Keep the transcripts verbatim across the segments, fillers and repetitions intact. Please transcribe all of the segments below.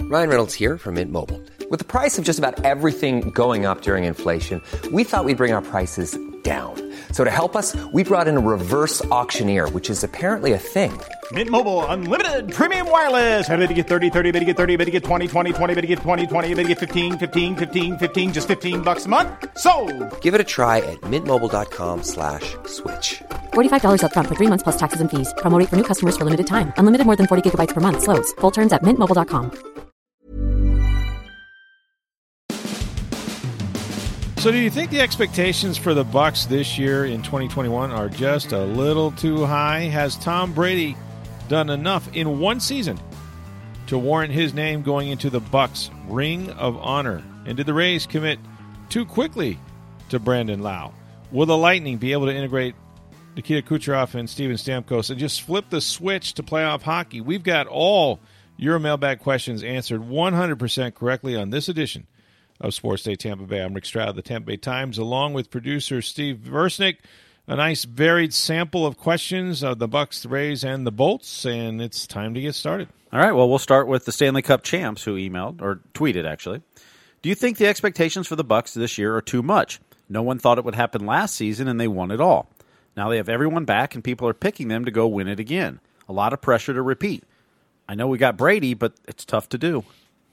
Ryan Reynolds here from Mint Mobile. With the price of just about everything going up during inflation, we thought we'd bring our prices down. So to help us, we brought in a reverse auctioneer, which is apparently a thing. Mint Mobile Unlimited Premium Wireless. How to get thirty, thirty, how to get thirty, how to get twenty, twenty, twenty, how to get twenty, twenty, how to get fifteen, fifteen, fifteen, fifteen, just fifteen bucks a month? Sold! Give it a try at mintmobile.com slash switch. forty-five dollars up front for three months plus taxes and fees. Promo rate for new customers for limited time. Unlimited more than forty gigabytes per month. Slows full terms at mint mobile dot com. So do you think the expectations for the Bucs this year in twenty twenty-one are just a little too high? Has Tom Brady done enough in one season to warrant his name going into the Bucs Ring of Honor? And did the Rays commit too quickly to Brandon Lau? Will the Lightning be able to integrate Nikita Kucherov and Steven Stamkos and just flip the switch to playoff hockey? We've got all your mailbag questions answered one hundred percent correctly on this edition of Sports Day Tampa Bay. I'm Rick Stroud of the Tampa Bay Times, along with producer Steve Versnick. A nice varied sample of questions of the Bucs, the Rays, and the Bolts, and it's time to get started. All right, well, we'll start with the Stanley Cup champs who emailed, or tweeted, actually. Do you think the expectations for the Bucs this year are too much? No one thought it would happen last season, and they won it all. Now they have everyone back, and people are picking them to go win it again. A lot of pressure to repeat. I know we got Brady, but it's tough to do.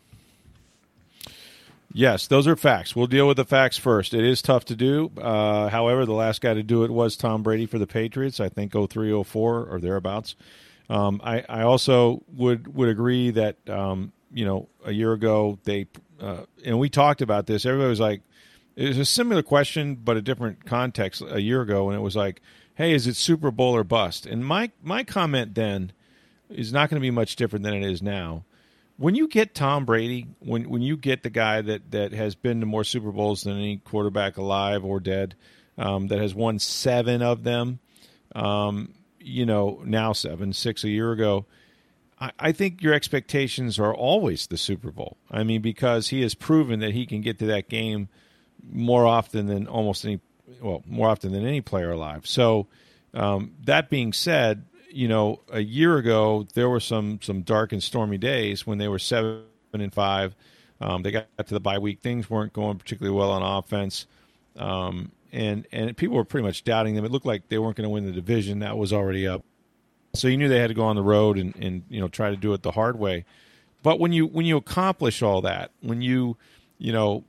Yes, those are facts. We'll deal with the facts first. It is tough to do. Uh, however, the last guy to do it was Tom Brady for the Patriots, I think oh three oh four or thereabouts. Um, I, I also would would agree that, um, you know, a year ago, they uh, and we talked about this. Everybody was like, it was a similar question, but a different context a year ago, and it was like, hey, is it Super Bowl or bust? And my, my comment then is not going to be much different than it is now. When you get Tom Brady, when when you get the guy that, that has been to more Super Bowls than any quarterback alive or dead, um, that has won seven of them, um, you know, now seven, six a year ago, I, I think your expectations are always the Super Bowl. I mean, because he has proven that he can get to that game more often than almost any, well, more often than any player alive. So um, that being said, you know, a year ago there were some some dark and stormy days when they were seven and five. Um, they got to the bye week. Things weren't going particularly well on offense, um, and and people were pretty much doubting them. It looked like they weren't going to win the division. That was already up. So you knew they had to go on the road and, and you know try to do it the hard way. But when you when you accomplish all that, when you you know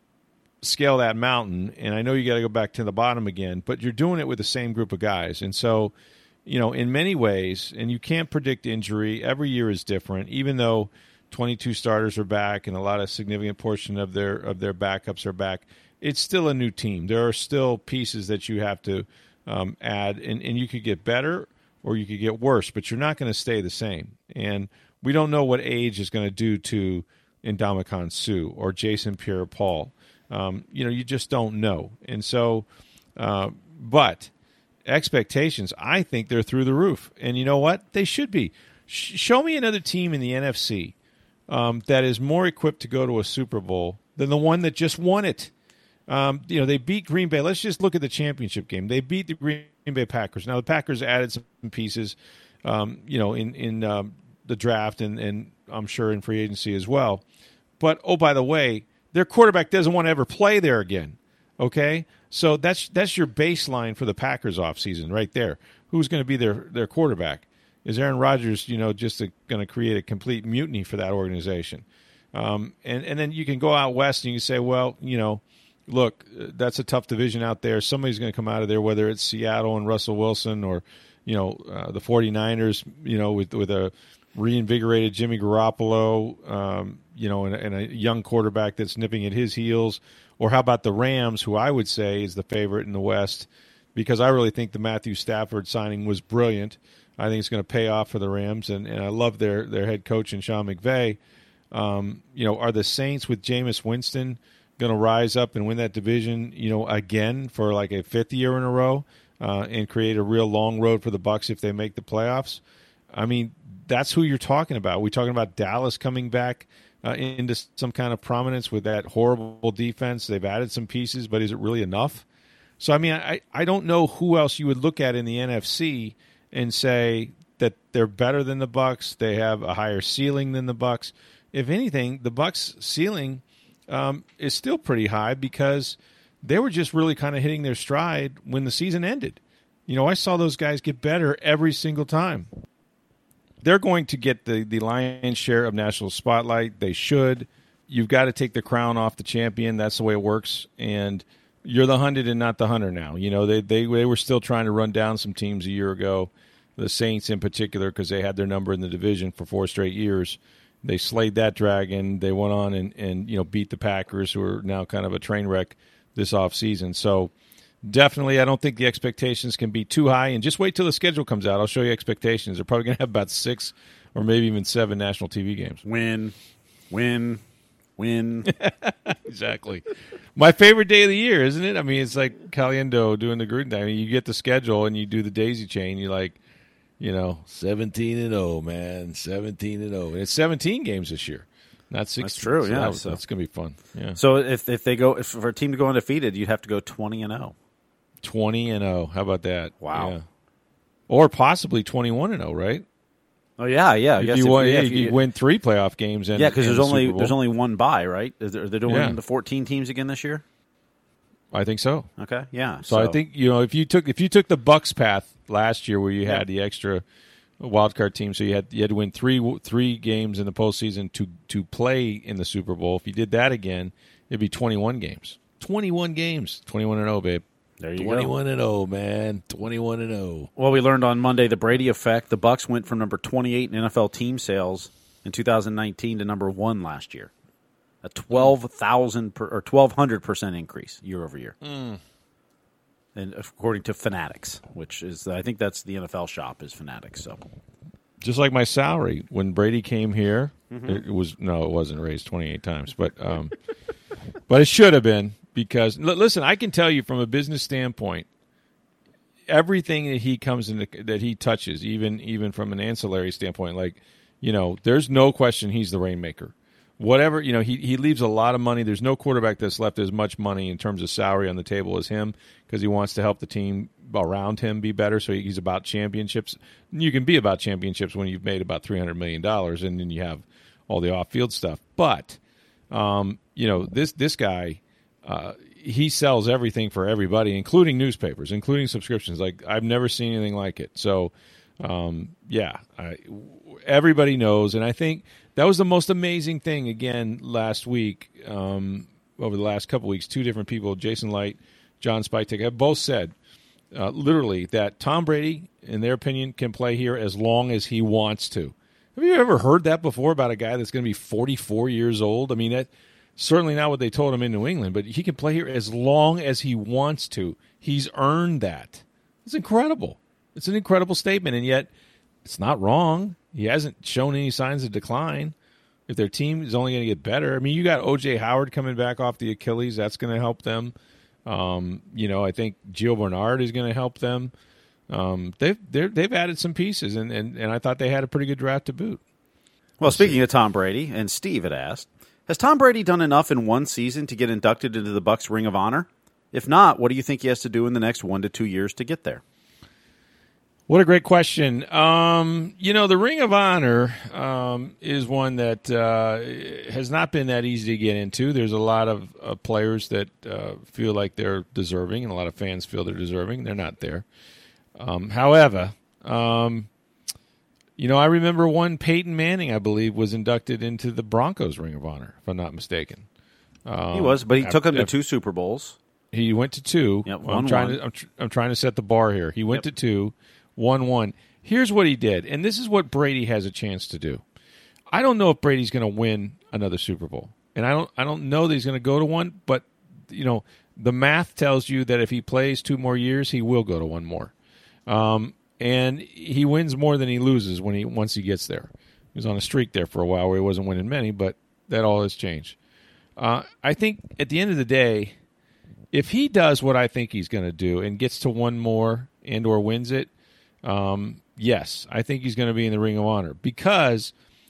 scale that mountain, and I know you got to go back to the bottom again, but you're doing it with the same group of guys, and so. You know, in many ways, and you can't predict injury. Every year is different, even though twenty-two starters are back and a lot of significant portion of their of their backups are back. It's still a new team. There are still pieces that you have to um, add, and, and you could get better or you could get worse, but you're not going to stay the same. And we don't know what age is going to do to Ndamukong Suh or Jason Pierre-Paul. Um, you know, you just don't know. And so, uh, but... expectations, I think they're through the roof. And you know what? They should be. Sh- show me another team in the N F C um, that is more equipped to go to a Super Bowl than the one that just won it. Um, you know, they beat Green Bay. Let's just look at the championship game. They beat the Green Bay Packers. Now, the Packers added some pieces, um, you know, in, in um, the draft and, and I'm sure in free agency as well. But, oh, by the way, their quarterback doesn't want to ever play there again. Okay, so that's that's your baseline for the Packers offseason right there. Who's going to be their, their quarterback? Is Aaron Rodgers, you know, just going to create a complete mutiny for that organization? Um, and, and then you can go out west and you can say, well, you know, look, that's a tough division out there. Somebody's going to come out of there, whether it's Seattle and Russell Wilson or, you know, uh, the 49ers, you know, with, with a reinvigorated Jimmy Garoppolo, um, you know, and, and a young quarterback that's nipping at his heels. Or how about the Rams, who I would say is the favorite in the West, because I really think the Matthew Stafford signing was brilliant. I think it's going to pay off for the Rams, and, and I love their, their head coach in Sean McVay. Um, you know, are the Saints with Jameis Winston going to rise up and win that division, you know, again for like a fifth year in a row uh, and create a real long road for the Bucs if they make the playoffs? I mean, that's who you're talking about. We're talking about Dallas coming back Uh, into some kind of prominence with that horrible defense. They've added some pieces, but is it really enough? So, I mean, I, I don't know who else you would look at in the N F C and say that they're better than the Bucs. They have a higher ceiling than the Bucs. if anything, the Bucks' ceiling um, is still pretty high because they were just really kind of hitting their stride when the season ended. You know, I saw those guys get better every single time. They're going to get the, the lion's share of national spotlight. They should. You've got to take the crown off the champion. That's the way it works. And you're the hunted and not the hunter now. You know, they, they, they were still trying to run down some teams a year ago, the Saints in particular, because they had their number in the division for four straight years. They slayed that dragon. They went on and, and you know, beat the Packers, who are now kind of a train wreck this offseason. So definitely, I don't think the expectations can be too high. And just wait till the schedule comes out. I'll show you expectations. They're probably going to have about six or maybe even seven national T V games. Win, win, win. Exactly. My favorite day of the year, isn't it? I mean, it's like Caliendo doing the Gruden thing. I mean, you get the schedule and you do the daisy chain. You're like, you know, seventeen and oh, man, seventeen and oh. And it's seventeen games this year. Not sixteen. That's true, so yeah. That, So. That's going to be fun. Yeah. So if if they go if for a team to go undefeated, you'd have to go twenty and oh. twenty and oh. How about that? Wow. Yeah. Or possibly twenty-one and oh, right? Oh yeah, yeah. I If guess you, if, win, yeah, yeah, if you, you, win three playoff games, and yeah, because and there's the only Super Bowl. there's only one bye, right? Is there, they're doing Yeah. the fourteen teams again this year. I think so. Okay, yeah. So, I think you know if you took if you took the Bucks path last year, where you had Yeah. the extra wild card team, so you had you had to win three three games in the postseason to to play in the Super Bowl. If you did that again, it'd be twenty-one games. twenty-one games. twenty-one and oh, babe. there you go. twenty-one and oh, man. twenty-one and oh. Well, we learned on Monday the Brady effect. The Bucks went from number twenty-eight in N F L team sales in two thousand nineteen to number one last year, a twelve thousand per, or twelve hundred percent increase year over year. Mm. And according to Fanatics, which is I think that's the N F L shop is Fanatics. So Just like my salary when Brady came here, Mm-hmm. it was no, it wasn't raised twenty-eight times, but um, but it should have been because l- listen, I can tell you from a business standpoint, everything that he comes in that he touches, even even from an ancillary standpoint, like you know, there's no question he's the rainmaker. Whatever, you know, he, he leaves a lot of money. There's no quarterback that's left as much money in terms of salary on the table as him because he wants to help the team around him be better. So he's about championships. You can be about championships when you've made about three hundred million dollars and then you have all the off-field stuff. But, um, you know, this, this guy, uh, he sells everything for everybody, including newspapers, including subscriptions. Like, I've never seen anything like it. So, um, yeah, I, everybody knows. And I think that was the most amazing thing, again, last week, um, over the last couple weeks. Two different people, Jason Light, John Spytek, have both said, uh, literally, that Tom Brady, in their opinion, can play here as long as he wants to. Have you ever heard that before about a guy that's going to be forty-four years old? I mean, that certainly not what they told him in New England, but he can play here as long as he wants to. He's earned that. It's incredible. It's an incredible statement, and yet it's not wrong. He hasn't shown any signs of decline. If their team is only going to get better, I mean, you got O J Howard coming back off the Achilles. That's going to help them. Um, you know, I think Gio Bernard is going to help them. Um, they've they've added some pieces, and, and, and I thought they had a pretty good draft to boot. Well, speaking of Tom Brady, and Steve had asked, has Tom Brady done enough in one season to get inducted into the Bucs Ring of Honor? If not, what do you think he has to do in the next one to two years to get there? What a great question. Um, you know, the Ring of Honor um, is one that uh, has not been that easy to get into. There's a lot of uh, players that uh, feel like they're deserving, and a lot of fans feel they're deserving. They're not there. Um, however, um, you know, I remember one Peyton Manning, I believe, was inducted into the Broncos Ring of Honor, if I'm not mistaken. Um, He was, but he I- took him to I- two Super Bowls. He went to two. Yep, I'm one, trying one. to I'm, tr- I'm trying to set the bar here. He went Yep. to two, one one. Here's what he did, and this is what Brady has a chance to do. I don't know if Brady's going to win another Super Bowl, and I don't I don't know that he's going to go to one. But you know, the math tells you that if he plays two more years, he will go to one more. Um, and he wins more than he loses when he once he gets there. He was on a streak there for a while where he wasn't winning many, but that all has changed. Uh, I think at the end of the day, if he does what I think he's going to do and gets to one more and or wins it, um, yes, I think he's going to be in the Ring of Honor because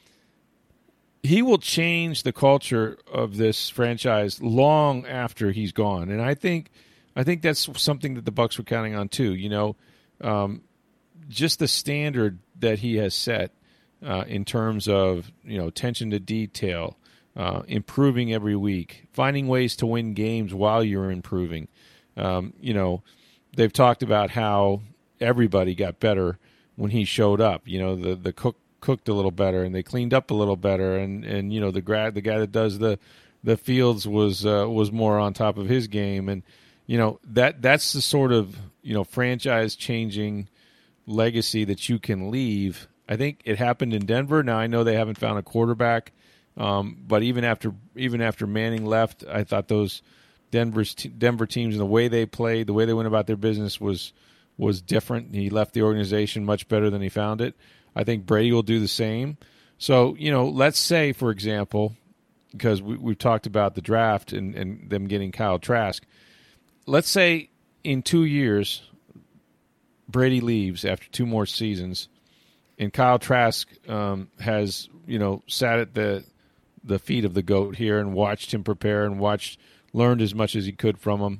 he will change the culture of this franchise long after he's gone. And I think I think that's something that the Bucs were counting on too. You know, um, just the standard that he has set uh, in terms of, you know, attention to detail, uh, improving every week, finding ways to win games while you're improving. Um, you know, they've talked about how everybody got better when he showed up. You know, the the cook cooked a little better, and they cleaned up a little better, and, and you know, the grad the guy that does the the fields was uh, was more on top of his game, and you know that that's the sort of, you know, franchise changing legacy that you can leave. I think it happened in Denver. Now I know they haven't found a quarterback, um, but even after even after Manning left, I thought those Denver's t- Denver teams and the way they played, the way they went about their business was was different. He left the organization much better than he found it. I think Brady will do the same. So, you know, let's say, for example, because we, we've talked about the draft and, and them getting Kyle Trask, let's say in two years Brady leaves after two more seasons, and Kyle Trask um, has, you know, sat at the the feet of the GOAT here and watched him prepare and watched, learned as much as he could from him.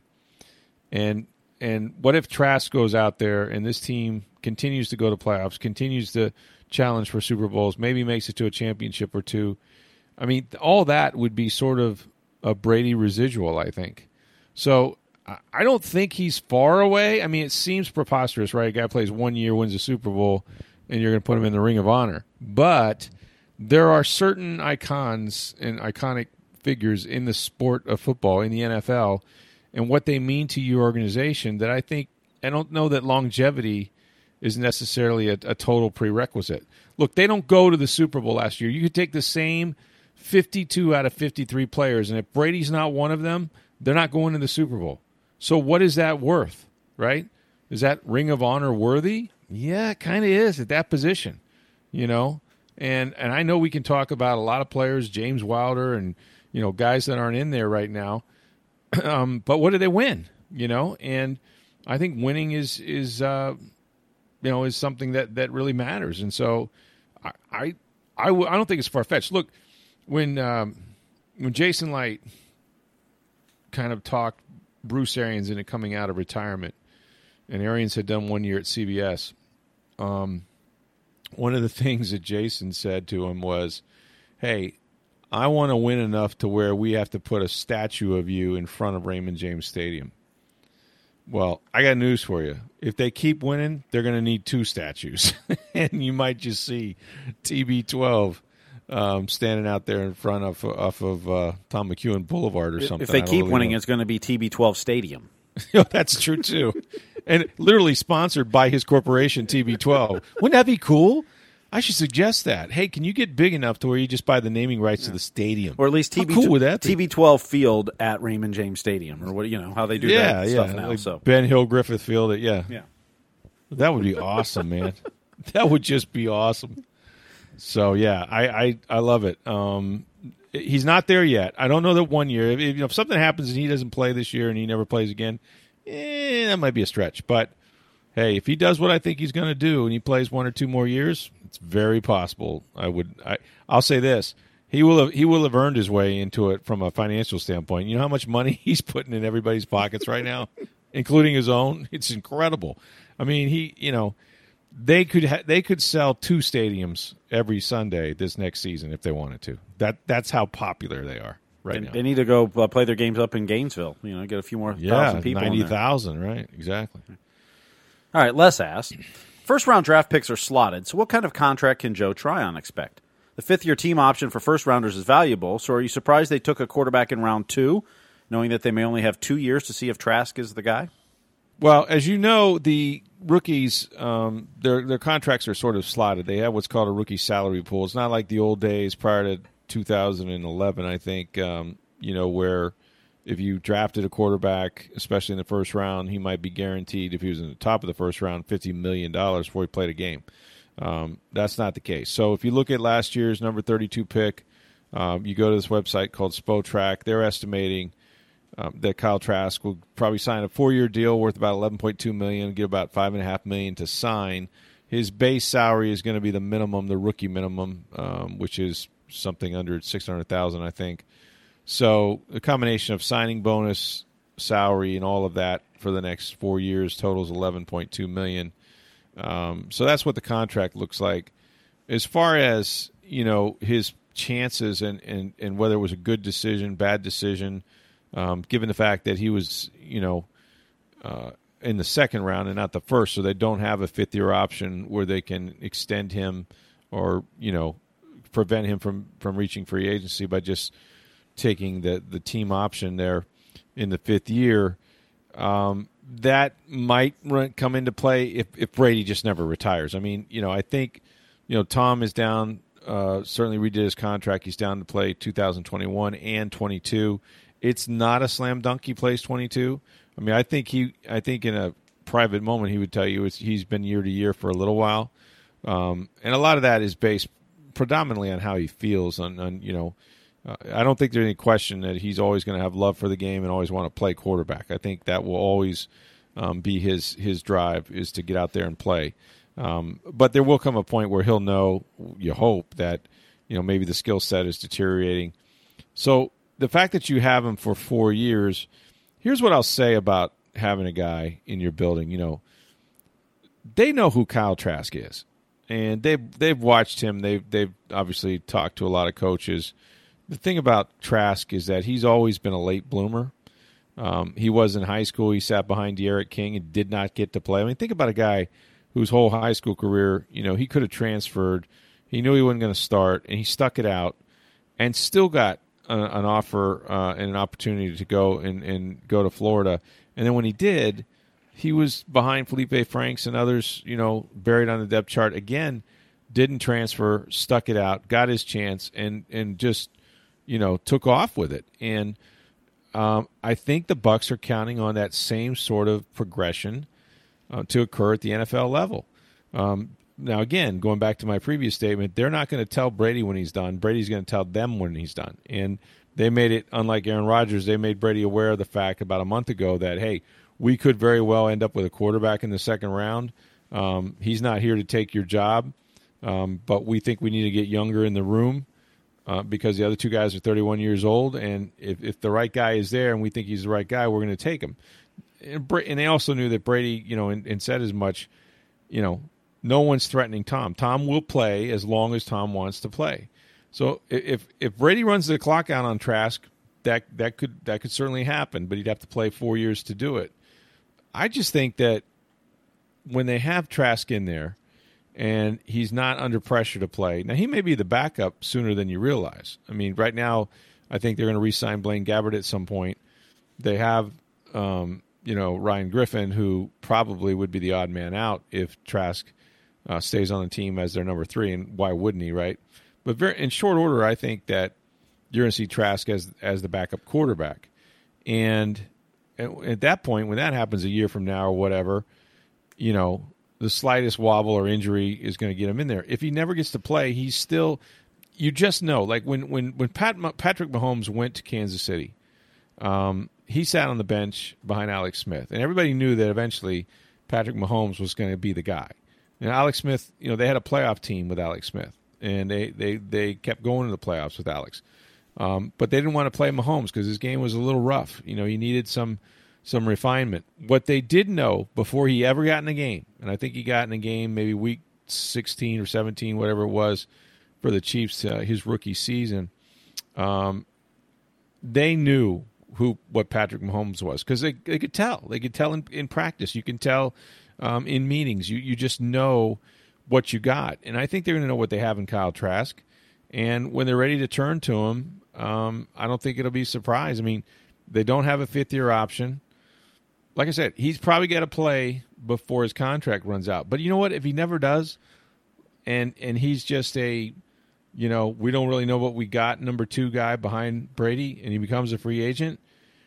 And and what if Trask goes out there and this team continues to go to playoffs, continues to challenge for Super Bowls, maybe makes it to a championship or two? I mean, all that would be sort of a Brady residual, I think. So I don't think he's far away. I mean, it seems preposterous, right? A guy plays one year, wins a Super Bowl, and you're going to put him in the Ring of Honor. But there are certain icons and iconic figures in the sport of football, in the N F L, and what they mean to your organization that I think, I don't know that longevity is necessarily a, a total prerequisite. Look, they don't go to the Super Bowl last year. You could take the same fifty-two out of fifty-three players, and if Brady's not one of them, they're not going to the Super Bowl. So what is that worth, right? Is that Ring of Honor worthy? Yeah, it kind of is at that position, you know. And and I know we can talk about a lot of players, James Wilder and, you know, guys that aren't in there right now. um, but what do they win, you know? And I think winning is, is uh, you know, is something that, that really matters. And so I I, I, w- I don't think it's far-fetched. Look, when um, when Jason Light kind of talked Bruce Arians into coming out of retirement, and Arians had done one year at C B S, um, one of the things that Jason said to him was, hey, I want to win enough to where we have to put a statue of you in front of Raymond James Stadium. Well, I got news for you. If they keep winning, they're going to need two statues. And you might just see T B twelve um, standing out there in front of off of uh, Tom McEwen Boulevard or something. If they keep really winning, know. It's going to be T B twelve Stadium. You know, that's true, too. And literally sponsored by his corporation, T B twelve. Wouldn't that be cool? I should suggest that. Hey, can you get big enough to where you just buy the naming rights yeah. to the stadium? Or at least T B, how cool would that be? T B twelve Field at Raymond James Stadium, or what, you know, how they do yeah, that yeah. stuff now. Like so Ben Hill Griffith Field, at, yeah. Yeah. That would be awesome, man. That would just be awesome. So, yeah, I, I, I love it. Um, he's not there yet. I don't know that one year. If, you know, if something happens and he doesn't play this year and he never plays again, eh, that might be a stretch. But, hey, if he does what I think he's going to do and he plays one or two more years, it's very possible. I would. I, I'll say this: he will have. He will have earned his way into it from a financial standpoint. You know how much money he's putting in everybody's pockets right now, including his own. It's incredible. I mean, he. You know, they could. Ha- they could sell two stadiums every Sunday this next season if they wanted to. That. That's how popular they are right they, now. They need to go uh, play their games up in Gainesville. You know, get a few more yeah, thousand people. ninety thousand. Right. Exactly. All right. Les asked. First-round draft picks are slotted, so what kind of contract can Joe Tryon expect? The fifth-year team option for first-rounders is valuable, so are you surprised they took a quarterback in round two, knowing that they may only have two years to see if Trask is the guy? Well, as you know, the rookies, um, their their contracts are sort of slotted. They have what's called a rookie salary pool. It's not like the old days prior to two thousand eleven, I think, um, you know, where if you drafted a quarterback, especially in the first round, he might be guaranteed, if he was in the top of the first round, fifty million dollars before he played a game. Um, that's not the case. So if you look at last year's number thirty-two pick, um, you go to this website called Spotrac. They're estimating um, that Kyle Trask will probably sign a four-year deal worth about eleven point two million dollars, get about five point five million dollars to sign. His base salary is going to be the minimum, the rookie minimum, um, which is something under six hundred thousand dollars, I think. So a combination of signing bonus, salary, and all of that for the next four years totals eleven point two million dollars. Um, so that's what the contract looks like. as far as, you know, his chances and, and, and whether it was a good decision, bad decision, um, given the fact that he was, you know, uh, in the second round and not the first, so they don't have a fifth-year option where they can extend him or, you know, prevent him from, from reaching free agency by just taking the, the team option there in the fifth year. Um, that might run, come into play if, if Brady just never retires. I mean, you know, I think, you know, Tom is down, uh, certainly redid his contract. He's down to play two thousand twenty-one and twenty-two. It's not a slam dunk he plays twenty-two. I mean, I think he, I think in a private moment he would tell you it's, he's been year to year for a little while. Um, and a lot of that is based predominantly on how he feels on, on you know, uh, I don't think there's any question that he's always going to have love for the game and always want to play quarterback. I think that will always um, be his, his drive is to get out there and play. Um, but there will come a point where he'll know, you hope, that, you know, maybe the skill set is deteriorating. So the fact that you have him for four years, here's what I'll say about having a guy in your building. You know, they know who Kyle Trask is, and they've they've watched him. They've they've obviously talked to a lot of coaches. The thing about Trask is that he's always been a late bloomer. Um, he was in high school. He sat behind De'Aaron King and did not get to play. I mean, think about a guy whose whole high school career, you know, he could have transferred. He knew he wasn't going to start, and he stuck it out and still got a, an offer uh, and an opportunity to go and, and go to Florida. And then when he did, he was behind Felipe Franks and others, you know, buried on the depth chart again, didn't transfer, stuck it out, got his chance, and, and just, you know, took off with it. And um, I think the Bucs are counting on that same sort of progression Uh, to occur at the N F L level. Um, now, again, going back to my previous statement, they're not going to tell Brady when he's done. Brady's going to tell them when he's done. And they made it, unlike Aaron Rodgers, they made Brady aware of the fact about a month ago that, hey, we could very well end up with a quarterback in the second round. Um, he's not here to take your job, um, but we think we need to get younger in the room uh, because the other two guys are thirty-one years old, and if, if the right guy is there and we think he's the right guy, we're going to take him. And they also knew that Brady, you know, and, and said as much, you know, no one's threatening Tom. Tom will play as long as Tom wants to play. So if if Brady runs the clock out on Trask, that that could that could certainly happen, but he'd have to play four years to do it. I just think that when they have Trask in there and he's not under pressure to play, now he may be the backup sooner than you realize. I mean, right now, I think they're going to re-sign Blaine Gabbert at some point. They have um, you know, Ryan Griffin, who probably would be the odd man out if Trask uh, stays on the team as their number three, and why wouldn't he, right? But very, in short order, I think that you're going to see Trask as as the backup quarterback. And at that point, when that happens a year from now or whatever, you know, the slightest wobble or injury is going to get him in there. If he never gets to play, he's still – you just know. Like when, when, when Pat, Patrick Mahomes went to Kansas City, um, he sat on the bench behind Alex Smith, and everybody knew that eventually Patrick Mahomes was going to be the guy. And Alex Smith, you know, they had a playoff team with Alex Smith, and they, they, they kept going to the playoffs with Alex. Um, but they didn't want to play Mahomes because his game was a little rough. You know, he needed some some refinement. What they did know before he ever got in a game, and I think he got in a game maybe week sixteen or seventeen, whatever it was, for the Chiefs, uh, his rookie season, um, they knew who what Patrick Mahomes was because they, they could tell. They could tell in, in practice. You can tell um, in meetings. You you just know what you got. And I think they're going to know what they have in Kyle Trask. And when they're ready to turn to him, um, I don't think it'll be a surprise. I mean, they don't have a fifth-year option. Like I said, he's probably got to play before his contract runs out. But you know what? If he never does, and and he's just a, you know, we don't really know what we got, number two guy behind Brady, and he becomes a free agent,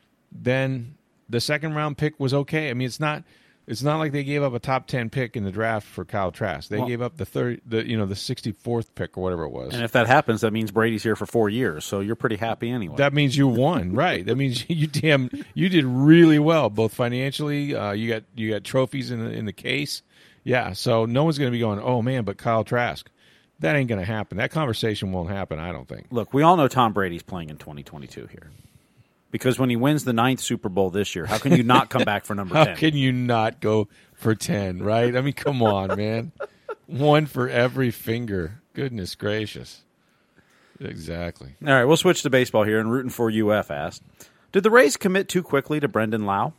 then the second round pick was okay. I mean, it's not it's not like they gave up a top ten pick in the draft for Kyle Trask. They well, gave up the third, the you know, the sixty-fourth pick or whatever it was. And if that happens, that means Brady's here for four years. So you're pretty happy anyway. That means you won, right? That means you damn you did really well, both financially. Uh, you got you got trophies in the, in the case. Yeah. So no one's going to be going, oh man, but Kyle Trask. That ain't going to happen. That conversation won't happen, I don't think. Look, we all know Tom Brady's playing in twenty twenty-two here. Because when he wins the ninth Super Bowl this year, how can you not come back for number how ten? How can you not go for ten, right? I mean, come on, man. One for every finger. Goodness gracious. Exactly. All right, we'll switch to baseball here. And Rooting for U F asked, did the Rays commit too quickly to Brendan Lau?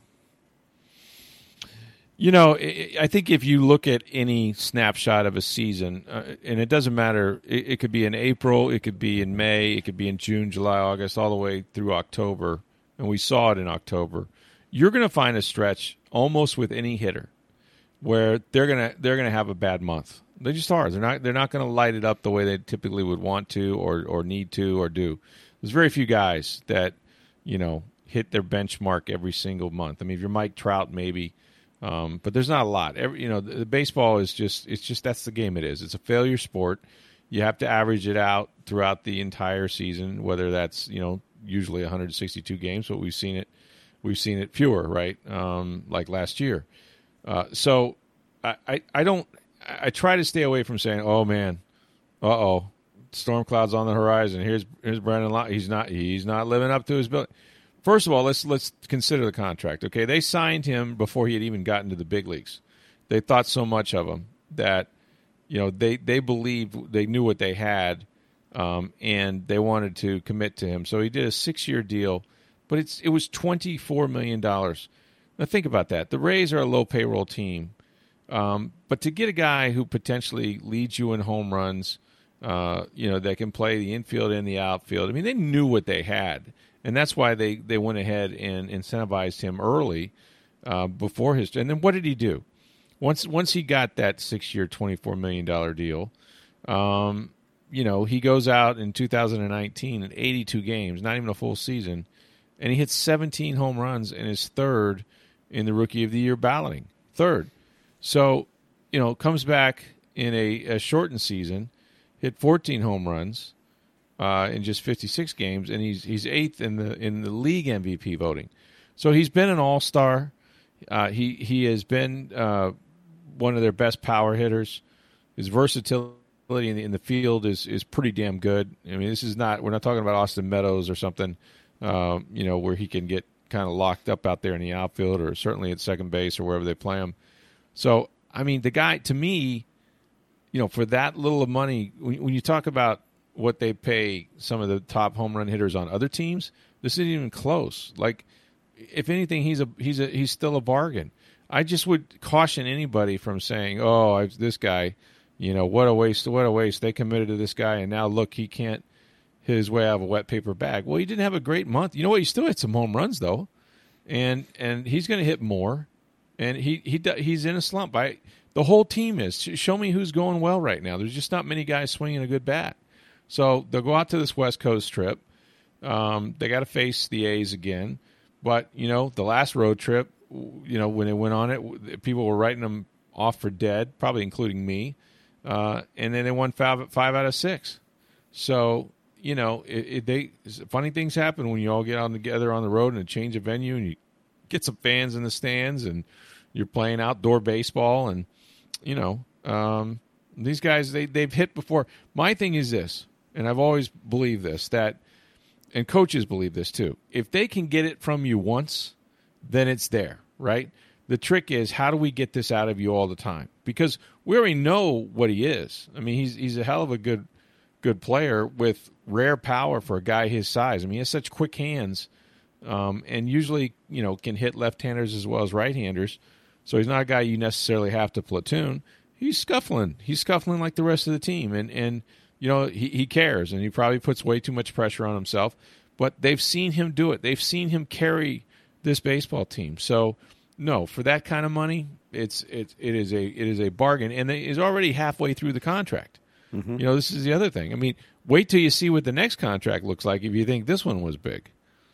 You know, I think if you look at any snapshot of a season, uh, and it doesn't matter, it, it could be in April, it could be in May, it could be in June, July, August, all the way through October, and we saw it in October. You're going to find a stretch almost with any hitter where they're going to they're going to have a bad month. They just are. They're not they're not going to light it up the way they typically would want to or or need to or do. There's very few guys that, you know, hit their benchmark every single month. I mean, if you're Mike Trout, maybe. Um, but there's not a lot. Every, you know, the, the baseball is just, it's just, that's the game it is. It's a failure sport. You have to average it out throughout the entire season, whether that's, you know, usually one hundred sixty-two games, but we've seen it, we've seen it fewer, right? Um, like last year. Uh, so I, I, I don't, I try to stay away from saying, oh man, uh-oh, storm clouds on the horizon. Here's, here's Brendan Lau. He's not, he's not living up to his bill. First of all, let's let's consider the contract. Okay, they signed him before he had even gotten to the big leagues. They thought so much of him that, you know, they they believed they knew what they had, um, and they wanted to commit to him. So he did a six-year deal, but it's it was twenty-four million dollars. Now think about that. The Rays are a low payroll team, um, but to get a guy who potentially leads you in home runs, uh, you know, that can play the infield and the outfield. I mean, they knew what they had. And that's why they, they went ahead and incentivized him early uh, before his – and then what did he do? Once once he got that six-year, twenty-four million dollars deal, um, you know, he goes out in two thousand nineteen in eighty-two games, not even a full season, and he hits seventeen home runs and is third in the Rookie of the Year balloting. Third. So, you know, comes back in a, a shortened season, hit fourteen home runs. Uh, in just fifty-six games, and he's he's eighth in the in the league M V P voting. So he's been an all-star. Uh, he he has been uh, one of their best power hitters. His versatility in the, in the field is is pretty damn good. I mean, this is not we're not talking about Austin Meadows or something, uh, you know, where he can get kind of locked up out there in the outfield or certainly at second base or wherever they play him. So I mean, the guy to me, you know, for that little of money, when, when you talk about what they pay some of the top home run hitters on other teams, this isn't even close. Like, if anything, he's a he's a he's still a bargain. I just would caution anybody from saying, "Oh, I've, this guy, you know, what a waste, what a waste." They committed to this guy, and now look, he can't hit his way out of a wet paper bag. Well, he didn't have a great month. You know what? He still hit some home runs though, and and he's going to hit more. And he he he's in a slump. I the whole team is. Show me who's going well right now. There's just not many guys swinging a good bat. So they'll go out to this West Coast trip. Um, they got to face the A's again. But, you know, the last road trip, you know, when they went on it, people were writing them off for dead, probably including me. Uh, and then they won five, five out of six. So, you know, it, it, they funny things happen when you all get on together on the road and a change of venue and you get some fans in the stands and you're playing outdoor baseball. And, you know, um, these guys, they, they've hit before. My thing is this. And I've always believed this, that, and coaches believe this too, if they can get it from you once, then it's there, right? The trick is, how do we get this out of you all the time? Because we already know what he is. I mean, he's he's a hell of a good good player with rare power for a guy his size. I mean, he has such quick hands, um, and usually, you know, can hit left-handers as well as right-handers. So he's not a guy you necessarily have to platoon. He's scuffling. He's scuffling like the rest of the team, and and. You know, he, he cares, and he probably puts way too much pressure on himself. But they've seen him do it. They've seen him carry this baseball team. So, no, for that kind of money, it's it it is a it is a bargain, and he's already halfway through the contract. Mm-hmm. You know, this is the other thing. I mean, wait till you see what the next contract looks like if you think this one was big.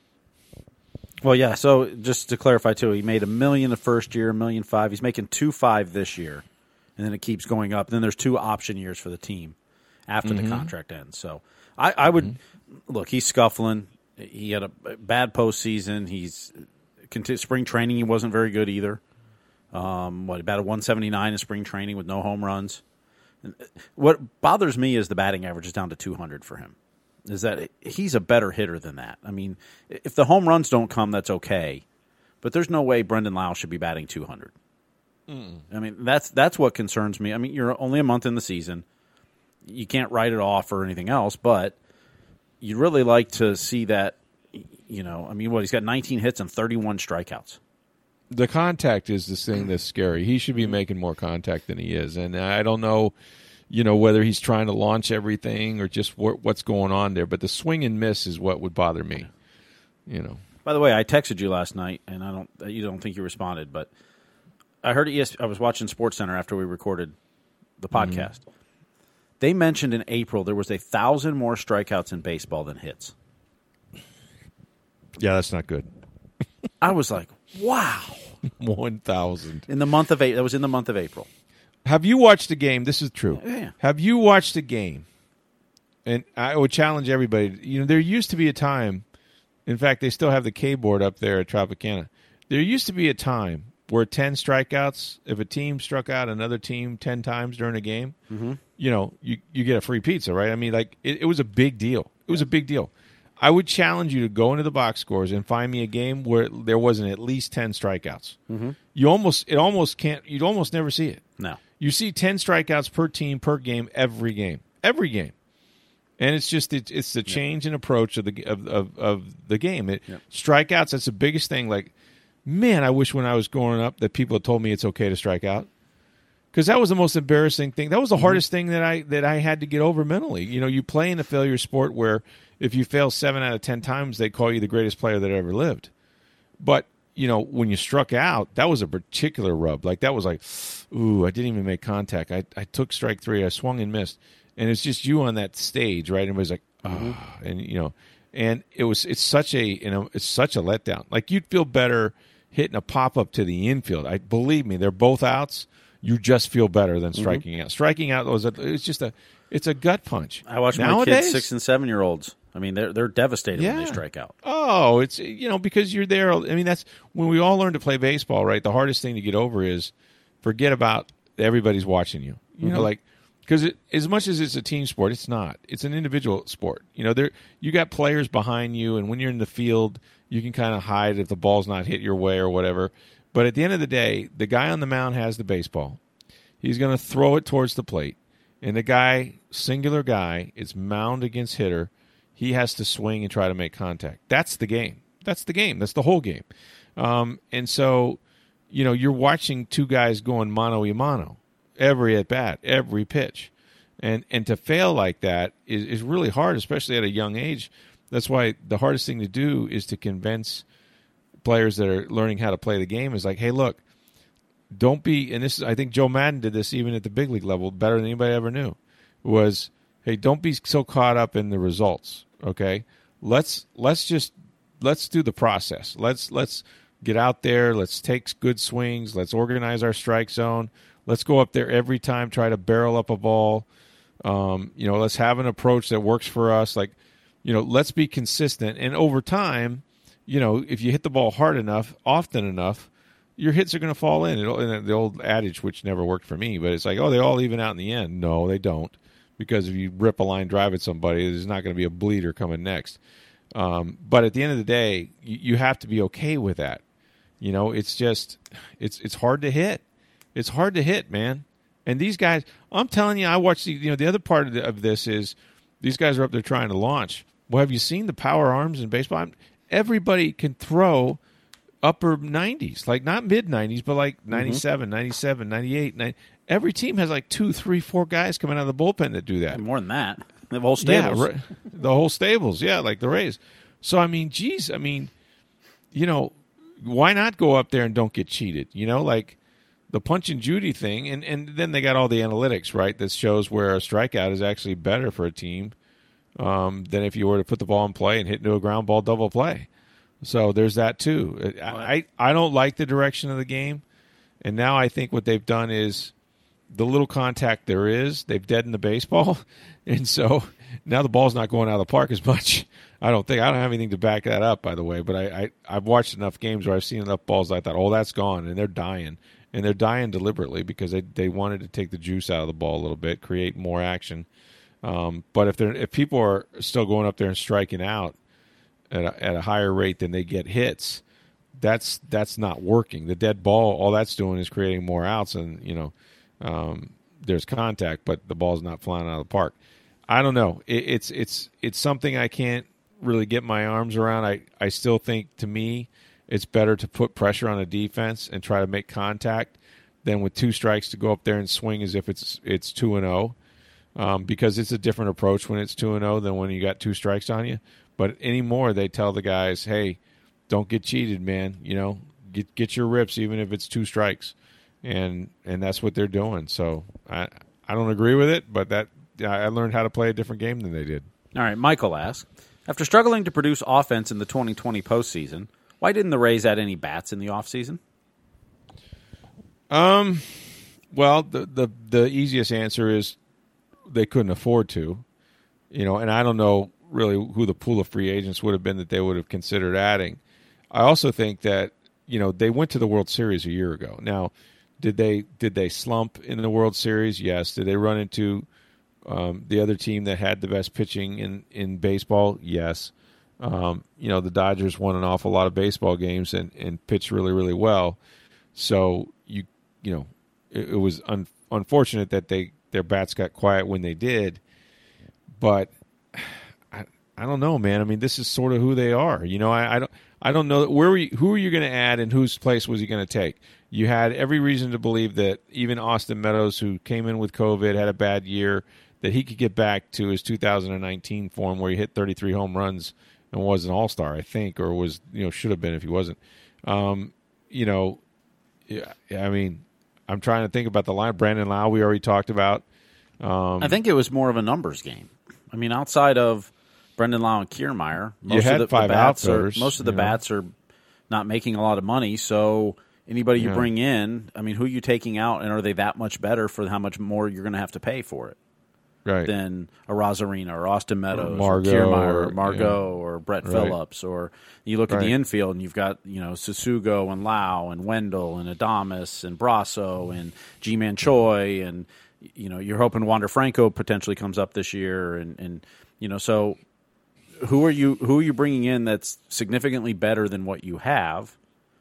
Well, yeah. So just to clarify too, he made a million the first year, a million five. He's making two five this year, and then it keeps going up. And then there's two option years for the team after mm-hmm. the contract ends. So I, I would mm-hmm. look. He's scuffling. He had a bad postseason. He's spring training. He wasn't very good either. Um, what about a one seventy-nine in spring training with no home runs? What bothers me is the batting average is down to two hundred for him. Is that he's a better hitter than that? I mean, if the home runs don't come, that's okay. But there's no way Brendan Lau should be batting two hundred. Mm. I mean, that's that's what concerns me. I mean, you're only a month in the season. You can't write it off or anything else, but you'd really like to see that, you know, I mean, what, he's got nineteen hits and thirty-one strikeouts. The contact is the thing that's scary. He should be making more contact than he is, and I don't know, you know, whether he's trying to launch everything or just wh- what's going on there, but the swing and miss is what would bother me, you know. By the way, I texted you last night, and I don't you don't think you responded, but I heard E S P N, I was watching SportsCenter after we recorded the podcast. Mm-hmm. They mentioned in April there was a thousand more strikeouts in baseball than hits. Yeah, that's not good. I was like, wow. one thousand. In the month of April. That was in the month of April. Have you watched a game? This is true. Yeah. Have you watched a game? And I would challenge everybody. You know, there used to be a time, in fact, they still have the K board up there at Tropicana. There used to be a time where ten strikeouts, if a team struck out another team ten times during a game, mm-hmm. you know, you, you get a free pizza, right? I mean, like, it, it was a big deal. It was a big deal. I would challenge you to go into the box scores and find me a game where there wasn't at least ten strikeouts. Mm-hmm. You almost, it almost can't, you'd almost never see it. No. You see ten strikeouts per team per game every game. Every game. And it's just it's, it's the change in approach of the of of, of the game. It, yep. Strikeouts, that's the biggest thing. Like, man, I wish when I was growing up that people had told me it's okay to strike out, because that was the most embarrassing thing. That was the mm-hmm. hardest thing that I that I had to get over mentally. You know, you play in a failure sport where if you fail seven out of ten times, they call you the greatest player that ever lived. But you know, when you struck out, that was a particular rub. Like, that was like, ooh, I didn't even make contact. I I took strike three. I swung and missed. And it's just you on that stage, right? And everybody's like, oh, mm-hmm. and you know, and it was it's such a you know it's such a letdown. Like, you'd feel better hitting a pop up to the infield. I believe me, they're both outs. You just feel better than striking mm-hmm. out. Striking out was a, it's just a it's a gut punch. I watch Nowadays, my kids, six and seven year olds. I mean, they're they're devastated yeah. when they strike out. Oh, it's you know because you're there. I mean, that's when we all learn to play baseball, right? The hardest thing to get over is forget about everybody's watching you. You mm-hmm. know, like. Because as much as it's a team sport, it's not. It's an individual sport. You know, there you got players behind you, and when you're in the field, you can kind of hide if the ball's not hit your way or whatever. But at the end of the day, the guy on the mound has the baseball. He's going to throw it towards the plate. And the guy, singular guy, is mound against hitter. He has to swing and try to make contact. That's the game. That's the game. That's the whole game. Um, and so, you know, you're watching two guys going mano a mano. Every at bat, every pitch, and and to fail like that is, is really hard, especially at a young age. That's why the hardest thing to do is to convince players that are learning how to play the game is like, hey, look, don't be. And this is, I think Joe Madden did this even at the big league level better than anybody ever knew. Was hey, don't be so caught up in the results. Okay, let's let's just let's do the process. Let's let's get out there. Let's take good swings. Let's organize our strike zone. Let's go up there every time, try to barrel up a ball. Um, you know, let's have an approach that works for us. Like, you know, let's be consistent. And over time, you know, if you hit the ball hard enough, often enough, your hits are going to fall in. It'll, and the old adage, which never worked for me, but it's like, oh, they all even out in the end. No, they don't. Because if you rip a line drive at somebody, there's not going to be a bleeder coming next. Um, but at the end of the day, you, you have to be okay with that. You know, it's just, it's it's hard to hit. It's hard to hit, man. And these guys, I'm telling you, I watched the, you know, the other part of, the, of this is these guys are up there trying to launch. Well, have you seen the power arms in baseball? I'm, everybody can throw upper nineties, like not mid nineties, but like ninety-seven, mm-hmm. ninety-seven, ninety-eight. ninety Every team has like two, three, four guys coming out of the bullpen that do that. And more than that. The whole stables. Yeah, the whole stables, yeah, like the Rays. So, I mean, geez, I mean, you know, why not go up there and don't get cheated? You know, like, the Punch and Judy thing, and, and then they got all the analytics, right, that shows where a strikeout is actually better for a team um, than if you were to put the ball in play and hit into a ground ball double play. So there's that too. I, I don't like the direction of the game, and now I think what they've done is the little contact there is, they've deadened the baseball, and so now the ball's not going out of the park as much. I don't think. I don't have anything to back that up, by the way, but I, I, I've watched enough games where I've seen enough balls I thought, oh, that's gone, and they're dying. And they're dying deliberately because they, they wanted to take the juice out of the ball a little bit, create more action. Um, but if they're if people are still going up there and striking out at a, at a higher rate than they get hits, that's that's not working. The dead ball, all that's doing is creating more outs, and you know, um, there's contact, but the ball's not flying out of the park. I don't know. It, it's it's it's something I can't really get my arms around. I, I still think, to me, it's better to put pressure on a defense and try to make contact than with two strikes to go up there and swing as if it's it's two and zero, um, because it's a different approach when it's two and zero than when you got two strikes on you. But anymore, they tell the guys, hey, don't get cheated, man. You know, get get your rips even if it's two strikes, and and that's what they're doing. So I I don't agree with it, but that I learned how to play a different game than they did. All right, Michael asks, after struggling to produce offense in the twenty twenty postseason, why didn't the Rays add any bats in the offseason? Um, well, the, the the easiest answer is they couldn't afford to, you know, and I don't know really who the pool of free agents would have been that they would have considered adding. I also think that, you know, they went to the World Series a year ago. Now, did they did they slump in the World Series? Yes. Did they run into um, the other team that had the best pitching in, in baseball? Yes. Um, you know, the Dodgers won an awful lot of baseball games and, and pitched really, really well. So you you know, it, it was un, unfortunate that they their bats got quiet when they did. But I I don't know, man. I mean, this is sort of who they are. You know, I, I don't I don't know where were you, who are you going to add and whose place was he going to take? You had every reason to believe that even Austin Meadows, who came in with COVID, had a bad year, that he could get back to his two thousand nineteen form where he hit thirty-three home runs and was an all-star, I think, or was, you know, should have been if he wasn't. Um, you know, yeah, I mean, I'm trying to think about the line. Brandon Lau, we already talked about. Um, I think it was more of a numbers game. I mean, outside of Brendan Lau and Kiermaier, most had of the, five the bats are outfielders, most of the you know. bats are not making a lot of money. So anybody you Yeah. bring in, I mean, who are you taking out, and are they that much better for how much more you're going to have to pay for it right. than a Rosarina or Austin Meadows or, Margot Kiermaier or- or Margot yeah. or Brett Right. Phillips? Or you look at the Right. infield and you've got, you know, Susugo and Lau and Wendell and Adames and Brasso and G-Man Choi, and you know, you're hoping Wander Franco potentially comes up this year, and, and you know, so who are you who are you bringing in that's significantly better than what you have,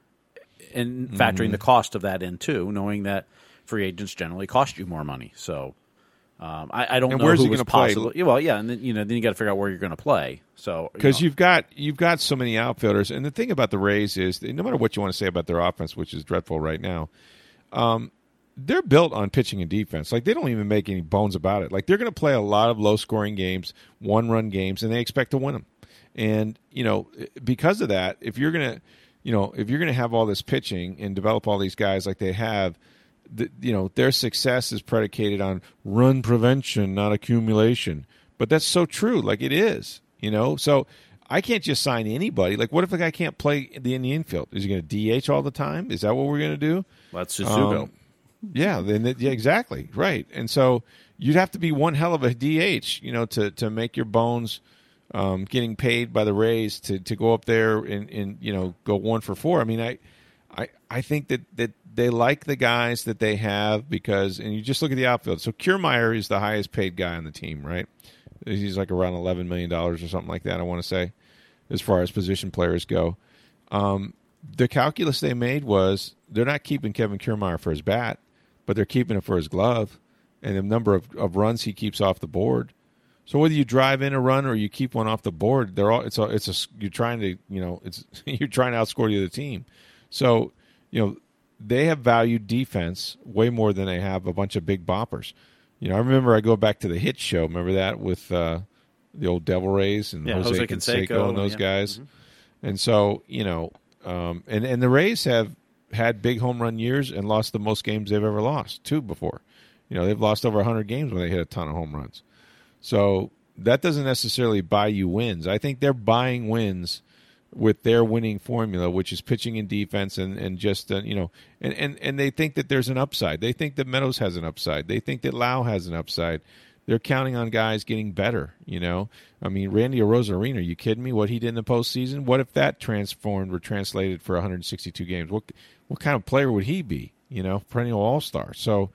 and factoring Mm-hmm. the cost of that in too, knowing that free agents generally cost you more money. So um, I, I don't And know where's who he was gonna play? possible. Yeah, well, yeah, and then you know, then you got to figure out where you're going to play. So Because you know, you've got you've got so many outfielders, and the thing about the Rays is, that no matter what you want to say about their offense, which is dreadful right now, um, they're built on pitching and defense. Like, they don't even make any bones about it. Like, they're going to play a lot of low-scoring games, one-run games, and they expect to win them. And you know, because of that, if you're going to, you know, if you're going to have all this pitching and develop all these guys like they have, the, you know, their success is predicated on run prevention, not accumulation. But that's so true. Like, it is, you know. So I can't just sign anybody. Like, what if a guy can't play the in the infield? Is he going to D H all the time? Is that what we're going to do? that's Susugo. Um, yeah, then it- yeah, exactly right. And so you'd have to be one hell of a D H, you know, to to make your bones um, getting paid by the Rays to, to go up there and, and you know go one for four. I mean, I I I think that that they like the guys that they have because, and you just look at the outfield. So Kiermaier is the highest paid guy on the team, right? He's like around eleven million dollars or something like that, I want to say, as far as position players go. Um, the calculus they made was they're not keeping Kevin Kiermaier for his bat, but they're keeping him for his glove and the number of, of runs he keeps off the board. So whether you drive in a run or you keep one off the board, they're all it's a, it's a you're trying to you know it's you're trying to outscore the other team. So you know they have valued defense way more than they have a bunch of big boppers. You know, I remember I go back to the Hit Show. Remember that with uh, the old Devil Rays and Yeah, Jose, Jose Canseco, Canseco, and those yeah. guys. Mm-hmm. And so you know, um, and and the Rays have had big home run years and lost the most games they've ever lost, two before. You know, they've lost over one hundred games when they hit a ton of home runs. So that doesn't necessarily buy you wins. I think they're buying wins with their winning formula, which is pitching and defense and, and just, uh, you know, and, and, and they think that there's an upside. They think that Meadows has an upside. They think that Lau has an upside. They're counting on guys getting better, you know. I mean, Randy Arozarena, are you kidding me? What he did in the postseason? What if that transformed or translated for one hundred sixty-two games? What what kind of player would he be, you know, perennial all-star? So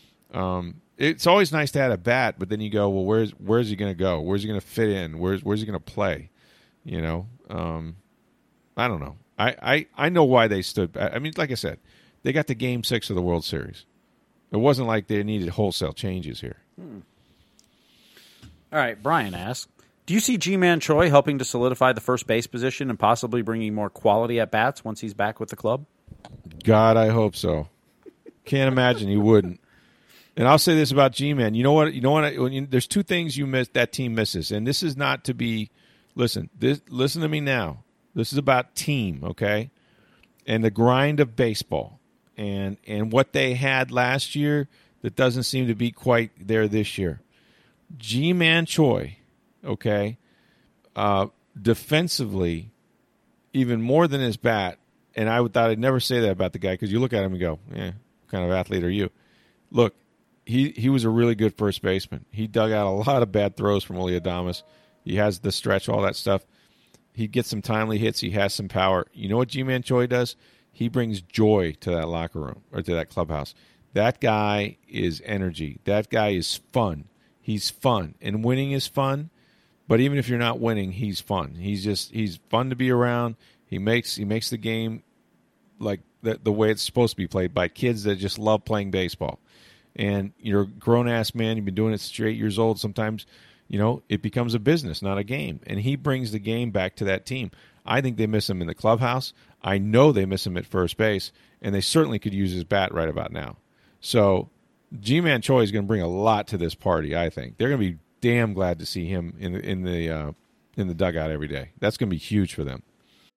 um, it's always nice to add a bat, but then you go, well, where's where's he going to go? Where's he going to fit in? Where's where's he going to play? You know, um, I don't know. I, I, I know why they stood. I mean, like I said, they got the game six of the World Series. It wasn't like they needed wholesale changes here. Hmm. All right, Brian asks, do you see G-Man Choi helping to solidify the first base position and possibly bringing more quality at bats once he's back with the club? God, I hope so. Can't imagine he wouldn't. And I'll say this about G-Man. You know what? You know what? When you, there's two things you miss that team misses, and this is not to be. Listen, this, listen to me now. This is about team, okay, and the grind of baseball, and and what they had last year that doesn't seem to be quite there this year. G-Man Choi, okay, uh, defensively, even more than his bat, and I thought I'd never say that about the guy because you look at him and go, eh, what kind of athlete are you? Look. He he was a really good first baseman. He dug out a lot of bad throws from Willy Adames. He has the stretch, all that stuff. He gets some timely hits. He has some power. You know what G-Man Choi does? He brings joy to that locker room or to that clubhouse. That guy is energy. That guy is fun. He's fun. And winning is fun. But even if you're not winning, he's fun. He's just he's fun to be around. He makes he makes the game like the, the way it's supposed to be played by kids that just love playing baseball. And you're a grown-ass man. You've been doing it since you're eight years old. Sometimes, you know, it becomes a business, not a game. And he brings the game back to that team. I think they miss him in the clubhouse. I know they miss him at first base. And they certainly could use his bat right about now. So G-Man Choi is going to bring a lot to this party, I think. They're going to be damn glad to see him in the, in the, uh, in the dugout every day. That's going to be huge for them.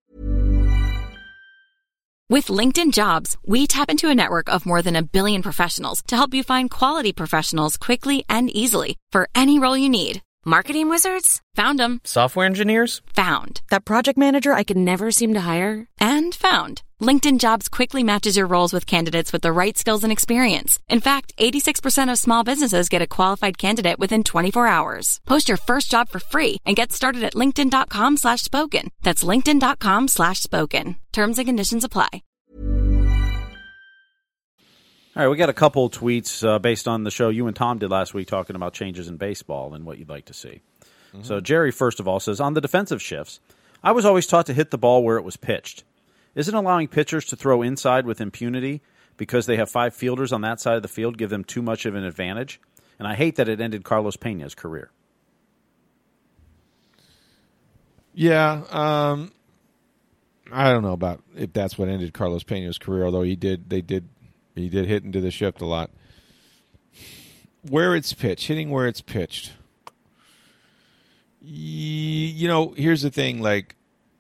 With LinkedIn Jobs, we tap into a network of more than a billion professionals to help you find quality professionals quickly and easily for any role you need. Marketing wizards? Found them. Software engineers? Found. That project manager I could never seem to hire? And found. LinkedIn Jobs quickly matches your roles with candidates with the right skills and experience. In fact, eighty-six percent of small businesses get a qualified candidate within twenty-four hours. Post your first job for free and get started at linkedin.com slash spoken. That's linkedin.com slash spoken. Terms and conditions apply. All right, we got a couple tweets uh, based on the show you and Tom did last week talking about changes in baseball and what you'd like to see. Mm-hmm. So Jerry, first of all, says, on the defensive shifts, I was always taught to hit the ball where it was pitched. Isn't allowing pitchers to throw inside with impunity because they have five fielders on that side of the field give them too much of an advantage? And I hate that it ended Carlos Pena's career. Yeah, um, I don't know about if that's what ended Carlos Pena's career, although he did, they did, he did hit into the shift a lot. Where it's pitched, hitting where it's pitched. You know, here's the thing, like,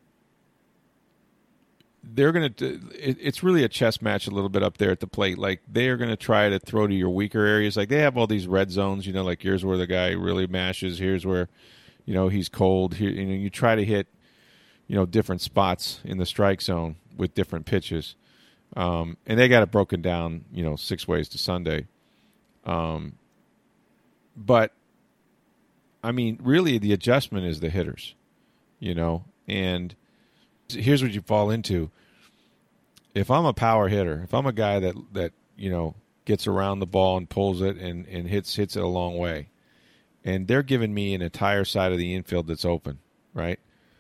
they're going to – it's really a chess match a little bit up there at the plate. Like, they are going to try to throw to your weaker areas. Like, they have all these red zones, you know, like here's where the guy really mashes. Here's where, you know, he's cold. Here, you know, you try to hit, you know, different spots in the strike zone with different pitches. Um, and they got it broken down, you know, six ways to Sunday. Um, but, I mean, really the adjustment is the hitters, you know, and here's what you fall into. If I'm a power hitter, if I'm a guy that, that you know, gets around the ball and pulls it and, and hits hits it a long way, and they're giving me an entire side of the infield that's open, right?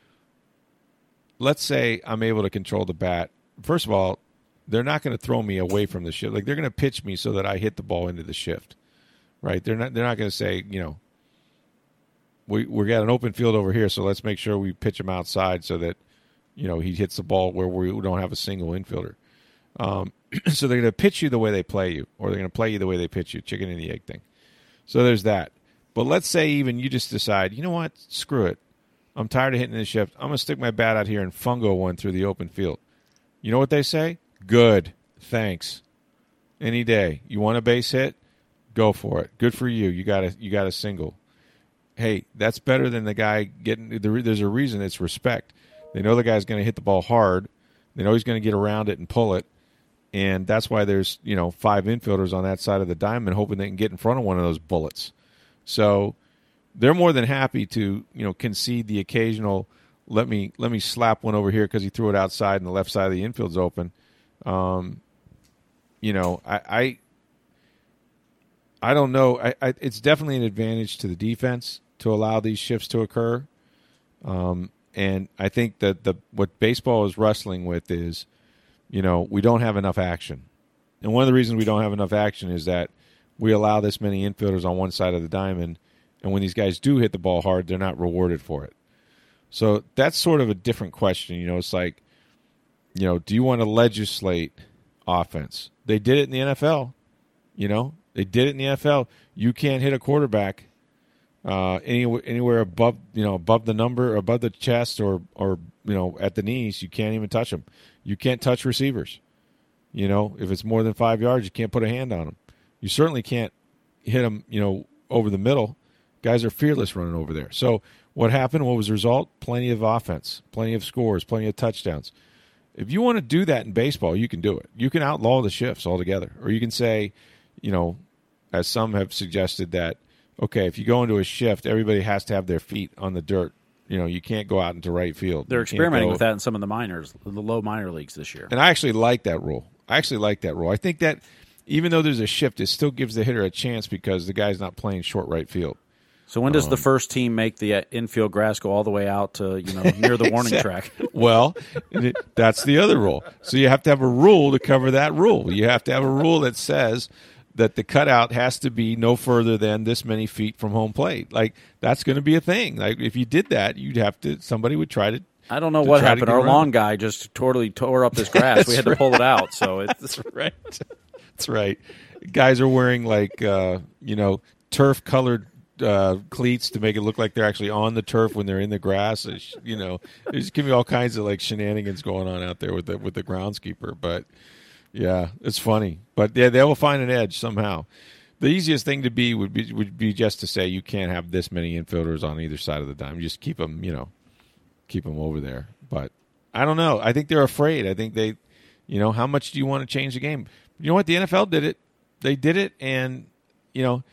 Let's say I'm able to control the bat. First of all, they're not going to throw me away from the shift. Like, they're going to pitch me so that I hit the ball into the shift, right? They're not. They're not going to say, you know, we we got an open field over here, so let's make sure we pitch him outside so that, you know, he hits the ball where we don't have a single infielder. Um, so they're going to pitch you the way they play you, or they're going to play you the way they pitch you, chicken and the egg thing. So there's that. But let's say even you just decide, you know what, screw it. I'm tired of hitting the shift. I'm going to stick my bat out here and fungo one through the open field. You know what they say? Good. Thanks. Any day. You want a base hit? Go for it. Good for you. You got a, you got a single. Hey, that's better than the guy getting – there's a reason it's respect. They know the guy's going to hit the ball hard. They know he's going to get around it and pull it. And that's why there's, you know, five infielders on that side of the diamond hoping they can get in front of one of those bullets. So they're more than happy to, you know, concede the occasional, let me let me slap one over here because he threw it outside and the left side of the infield's open. Um, you know, I, I I don't know. I, I, it's definitely an advantage to the defense to allow these shifts to occur. Um and I think that the what baseball is wrestling with is, you know, we don't have enough action. And one of the reasons we don't have enough action is that we allow this many infielders on one side of the diamond, and when these guys do hit the ball hard, they're not rewarded for it. So that's sort of a different question. You know, it's like, you know, do you want to legislate offense? They did it in the N F L. You know, they did it in the N F L. You can't hit a quarterback uh, any, anywhere above, you know, above the number, above the chest, or or you know, at the knees. You can't even touch them. You can't touch receivers. You know, if it's more than five yards, you can't put a hand on them. You certainly can't hit them, you know, over the middle. Guys are fearless running over there. So what happened? What was the result? Plenty of offense, plenty of scores, plenty of touchdowns. If you want to do that in baseball, you can do it. You can outlaw the shifts altogether. Or you can say, you know, as some have suggested that, okay, if you go into a shift, everybody has to have their feet on the dirt. You know, you can't go out into right field. They're You experimenting go, with that in some of the minors, the low minor leagues this year. And I actually like that rule. I actually like that rule. I think that even though there's a shift, it still gives the hitter a chance because the guy's not playing short right field. So when does um, the first team make the infield grass go all the way out to, you know, near the warning track? Well, that's the other rule. So you have to have a rule to cover that rule. You have to have a rule that says that the cutout has to be no further than this many feet from home plate. Like, that's going to be a thing. Like, if you did that, you'd have to, somebody would try to. I don't know what happened. Our lawn guy just totally tore up this grass. We had to pull it out. So it's That's right. That's right. Guys are wearing, like, uh, you know, turf-colored uh, cleats to make it look like they're actually on the turf when they're in the grass. It's, you know, there's going to be all kinds of, like, shenanigans going on out there with the, with the groundskeeper. But, yeah, it's funny. But, yeah, they will find an edge somehow. The easiest thing to be would be would be just to say you can't have this many infielders on either side of the dime. Just keep them, you know, keep them over there. But I don't know. I think they're afraid. I think they, you know, how much do you want to change the game? You know what? The N F L did it. They did it, and, you know,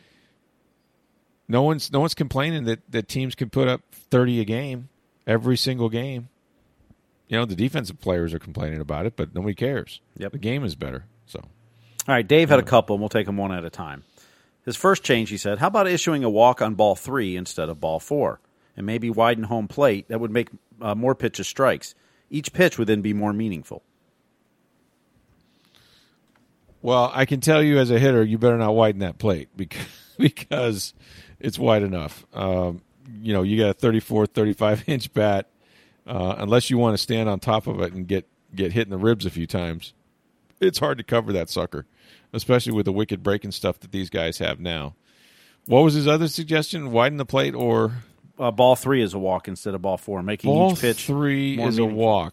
no one's no one's complaining that, that teams can put up thirty a game every single game. You know, the defensive players are complaining about it, but nobody cares. Yep. The game is better. So, all right, Dave had a couple, and we'll take them one at a time. His first change, he said, how about issuing a walk on ball three instead of ball four? And maybe widen home plate. That would make uh, more pitches strikes. Each pitch would then be more meaningful. Well, I can tell you as a hitter, you better not widen that plate because, because it's wide enough. Um, you know, you got a thirty-four, thirty-five inch bat. Uh, unless you want to stand on top of it and get, get hit in the ribs a few times, it's hard to cover that sucker, especially with the wicked breaking stuff that these guys have now. What was his other suggestion? Widen the plate or... Uh, ball three is a walk instead of ball four, making ball each pitch three more is meaningful. a walk.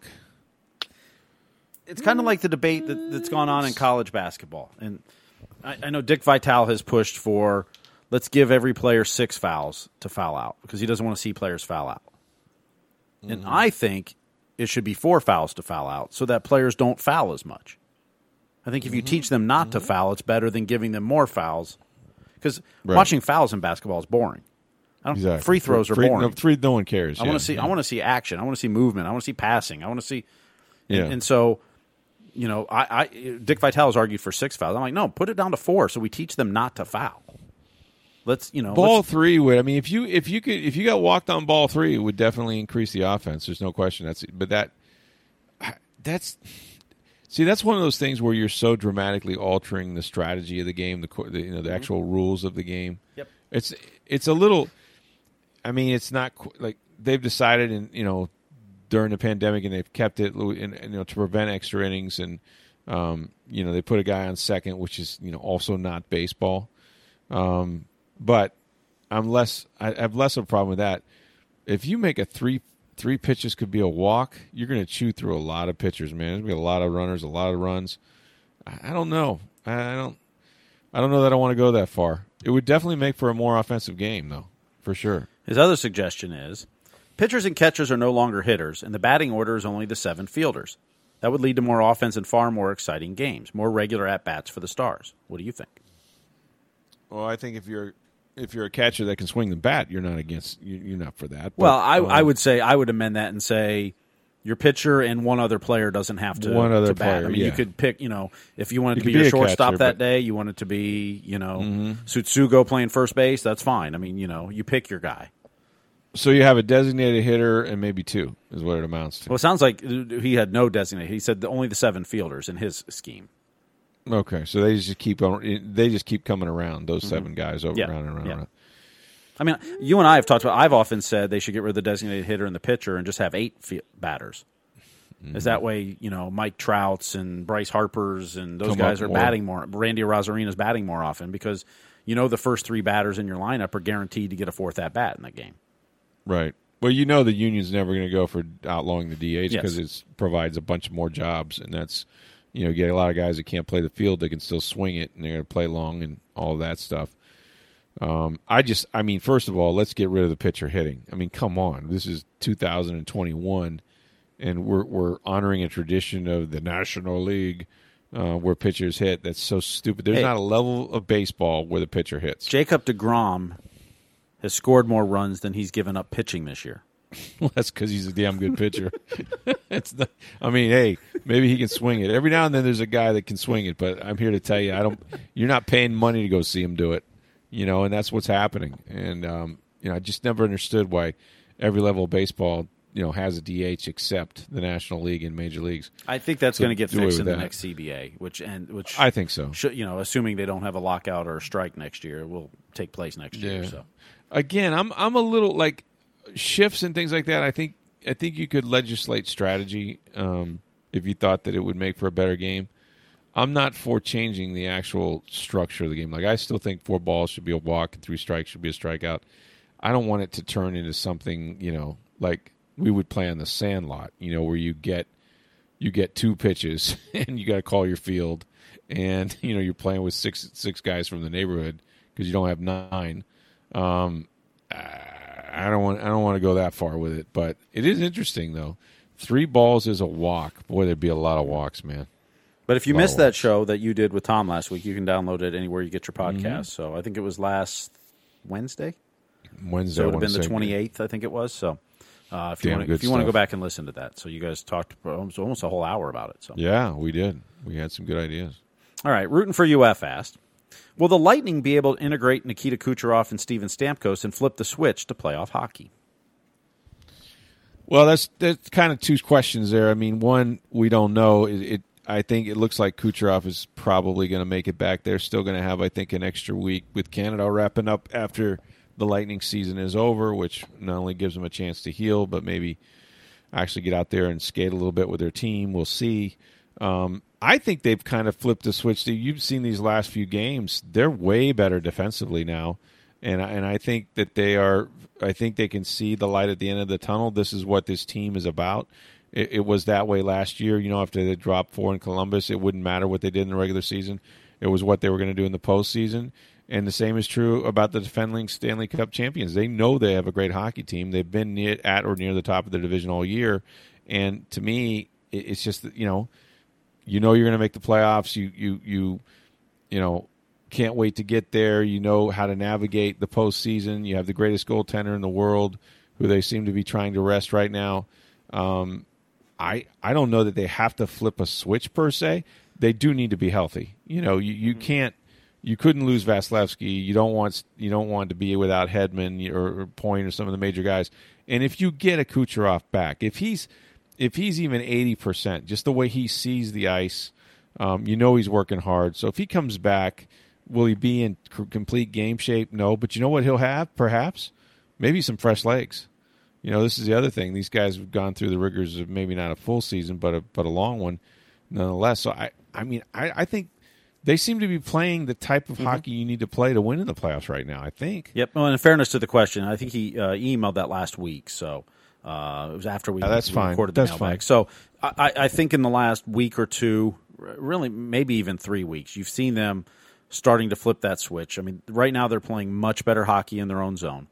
It's kind of like the debate that, that's gone on in college basketball. And I, I know Dick Vitale has pushed for, let's give every player six fouls to foul out because he doesn't want to see players foul out. Mm-hmm. And I think it should be four fouls to foul out so that players don't foul as much. I think if you mm-hmm. teach them not mm-hmm. to foul, it's better than giving them more fouls. Because right. watching fouls in basketball is boring. I don't, exactly. Free throws free, are boring. No, free, no one cares. I yeah. want to see. Yeah. I want to see action. I want to see movement. I want to see passing. I want to see. Yeah. And, and so, you know, I, I Dick Vitale has argued for six fouls. I'm like, no, put it down to four, so we teach them not to foul. Let's, you know, ball let's, three would. I mean, if you if you could if you got walked on ball three, it would definitely increase the offense. There's no question. That's but that that's. See, that's one of those things where you're so dramatically altering the strategy of the game, the, the you know the actual mm-hmm. rules of the game. Yep. It's it's a little. I mean, it's not like they've decided, in you know, during the pandemic, and they've kept it, in, you know, to prevent extra innings, and um, you know, they put a guy on second, which is you know also not baseball. Um, but I'm less. I have less of a problem with that. If you make a three. Three pitches could be a walk. You're going to chew through a lot of pitchers, man. There's going to be a lot of runners, a lot of runs. I don't know. I don't. I don't know that I want to go that far. It would definitely make for a more offensive game, though, for sure. His other suggestion is pitchers and catchers are no longer hitters, and the batting order is only the seven fielders. That would lead to more offense and far more exciting games, more regular at bats for the Stars. What do you think? Well, I think if you're. If you're a catcher that can swing the bat, you're not against. You're not for that. But, well, I, um, I would say I would amend that and say your pitcher and one other player doesn't have to. One other to bat. player. I mean, yeah. you could pick. You know, if you wanted you to be be your a shortstop catcher, that but... day, you wanted to be, you know, mm-hmm. Tsutsugo playing first base. That's fine. I mean, you know, you pick your guy. So you have a designated hitter and maybe two is what it amounts to. Well, it sounds like he had no designated. He said the, only the seven fielders in his scheme. Okay, so they just keep on, they just keep coming around, those mm-hmm. seven guys over yeah. around and around. Yeah. around. I mean, you and I have talked about, I've often said they should get rid of the designated hitter and the pitcher and just have eight f- batters. Mm-hmm. Is that way, you know, Mike Trout's and Bryce Harper's and those Come guys are more. batting more. Randy Arozareno's batting more often because you know the first three batters in your lineup are guaranteed to get a fourth at-bat in that game. Right. Well, you know the union's never going to go for outlawing the D H because yes. it provides a bunch more jobs, and that's, you know, you get a lot of guys that can't play the field, they can still swing it, and they're going to play long and all of that stuff. Um, I just, I mean, first of all, let's get rid of the pitcher hitting. I mean, come on. This is two thousand twenty-one, and we're we're honoring a tradition of the National League uh, where pitchers hit. That's so stupid. There's hey, not a level of baseball where the pitcher hits. Jacob deGrom has scored more runs than he's given up pitching this year. Well, that's because he's a damn good pitcher. It's the, I mean, hey, maybe he can swing it. Every now and then there's a guy that can swing it, but I'm here to tell you, I don't. You're not paying money to go see him do it. You know, and that's what's happening. And, um, you know, I just never understood why every level of baseball, you know, has a D H except the National League and Major Leagues. I think that's so going to get fixed in the that. next C B A, which and which I think so. Should, you know, assuming they don't have a lockout or a strike next year, will take place next yeah. year. So again, I'm I'm a little like shifts and things like that. I think I think you could legislate strategy um, if you thought that it would make for a better game. I'm not for changing the actual structure of the game. Like, I still think four balls should be a walk and three strikes should be a strikeout. I don't want it to turn into something, you know, like we would play on the Sandlot, you know, where you get you get two pitches and you got to call your field, and you know you're playing with six six guys from the neighborhood because you don't have nine. Um, I don't want I don't want to go that far with it, but it is interesting though. Three balls is a walk. Boy, there'd be a lot of walks, man. But if you missed that show that you did with Tom last week, you can download it anywhere you get your podcast. Mm-hmm. So I think it was last Wednesday. Wednesday. So it would have been the twenty-eighth, I think it was. So uh, if you want, if you want to go back and listen to that, so you guys talked for almost, almost a whole hour about it. So yeah, we did. We had some good ideas. All right, rooting for U F asked, will the Lightning be able to integrate Nikita Kucherov and Steven Stamkos and flip the switch to playoff hockey? Well, that's that's kind of two questions there. I mean, one, we don't know. It, it I think it looks like Kucherov is probably going to make it back. They're still going to have, I think, an extra week with Canada wrapping up after the Lightning season is over, which not only gives them a chance to heal, but maybe actually get out there and skate a little bit with their team. We'll see. Um, I think they've kind of flipped the switch. You've seen these last few games. They're way better defensively now. And, and I think that they are – I think they can see the light at the end of the tunnel. This is what this team is about. It, it was that way last year. You know, after they dropped four in Columbus, it wouldn't matter what they did in the regular season. It was what they were going to do in the postseason. And the same is true about the defending Stanley Cup champions. They know they have a great hockey team. They've been near, at or near the top of their division all year. And to me, it, it's just, you know, you know you're going to make the playoffs. You, you, you, you know, can't wait to get there. You know how to navigate the postseason. You have the greatest goaltender in the world, who they seem to be trying to rest right now. Um, I I don't know that they have to flip a switch per se. They do need to be healthy. You know, you, you can't. You couldn't lose Vasilevsky. You don't want you don't want to be without Hedman or, or Point or some of the major guys. And if you get a Kucherov back, if he's if he's even eighty percent, just the way he sees the ice, um, you know he's working hard. So if he comes back, will he be in c- complete game shape? No. But you know what he'll have? Perhaps maybe some fresh legs. You know, this is the other thing. These guys have gone through the rigors of maybe not a full season, but a but a long one, nonetheless. So I I mean I, I think. They seem to be playing the type of mm-hmm. hockey you need to play to win in the playoffs right now, I think. Yep. Well, in fairness to the question, I think he uh, emailed that last week, so uh, it was after we, oh, that's we fine. recorded the that's mailbag. Fine. So I, I think in the last week or two, really maybe even three weeks, you've seen them starting to flip that switch. I mean, right now they're playing much better hockey in their own zone.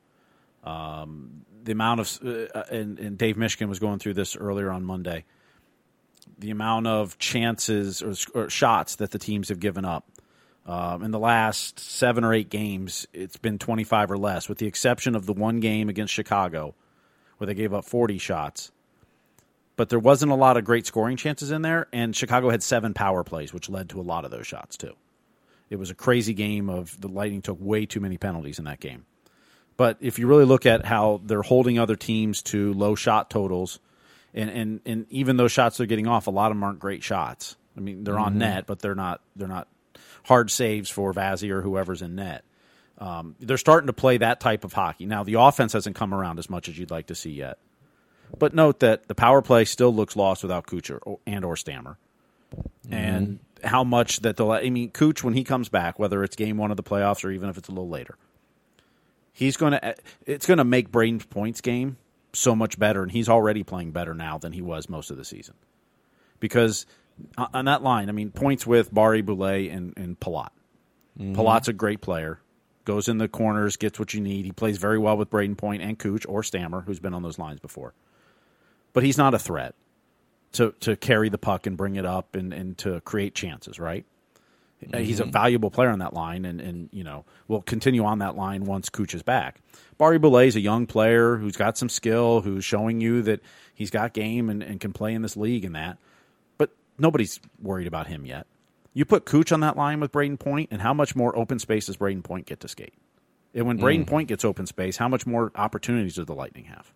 Um, the amount of uh, – and, and Dave Mishkin was going through this earlier on Monday. The amount of chances or, or shots that the teams have given up. Um, in the last seven or eight games, it's been twenty-five or less, with the exception of the one game against Chicago where they gave up forty shots. But there wasn't a lot of great scoring chances in there, and Chicago had seven power plays, which led to a lot of those shots too. It was a crazy game of the Lightning took way too many penalties in that game. But if you really look at how they're holding other teams to low shot totals, and, and, and even those shots they're getting off, a lot of them aren't great shots. I mean, they're mm-hmm. on net, but they're not they're not hard saves for Vazzy or whoever's in net. Um, they're starting to play that type of hockey. Now, the offense hasn't come around as much as you'd like to see yet. But note that the power play still looks lost without Cooch or, and or Stammer. Mm-hmm. And how much that they'll – I mean, Cooch, when he comes back, whether it's game one of the playoffs or even if it's a little later, he's going to – it's going to make Braden's points game so much better, and he's already playing better now than he was most of the season. Because on that line, I mean, points with Barry Boulay and, and Palat. Mm-hmm. Palat's a great player. Goes in the corners, gets what you need. He plays very well with Braden Point and Cooch or Stammer, who's been on those lines before. But he's not a threat to to carry the puck and bring it up and, and to create chances, right? Mm-hmm. He's a valuable player on that line, and, and you know will continue on that line once Cooch is back. Barry Boulay is a young player who's got some skill, who's showing you that he's got game and, and can play in this league and that. But nobody's worried about him yet. You put Cooch on that line with Braden Point, and how much more open space does Braden Point get to skate? And when Braden mm. Point gets open space, how much more opportunities does the Lightning have?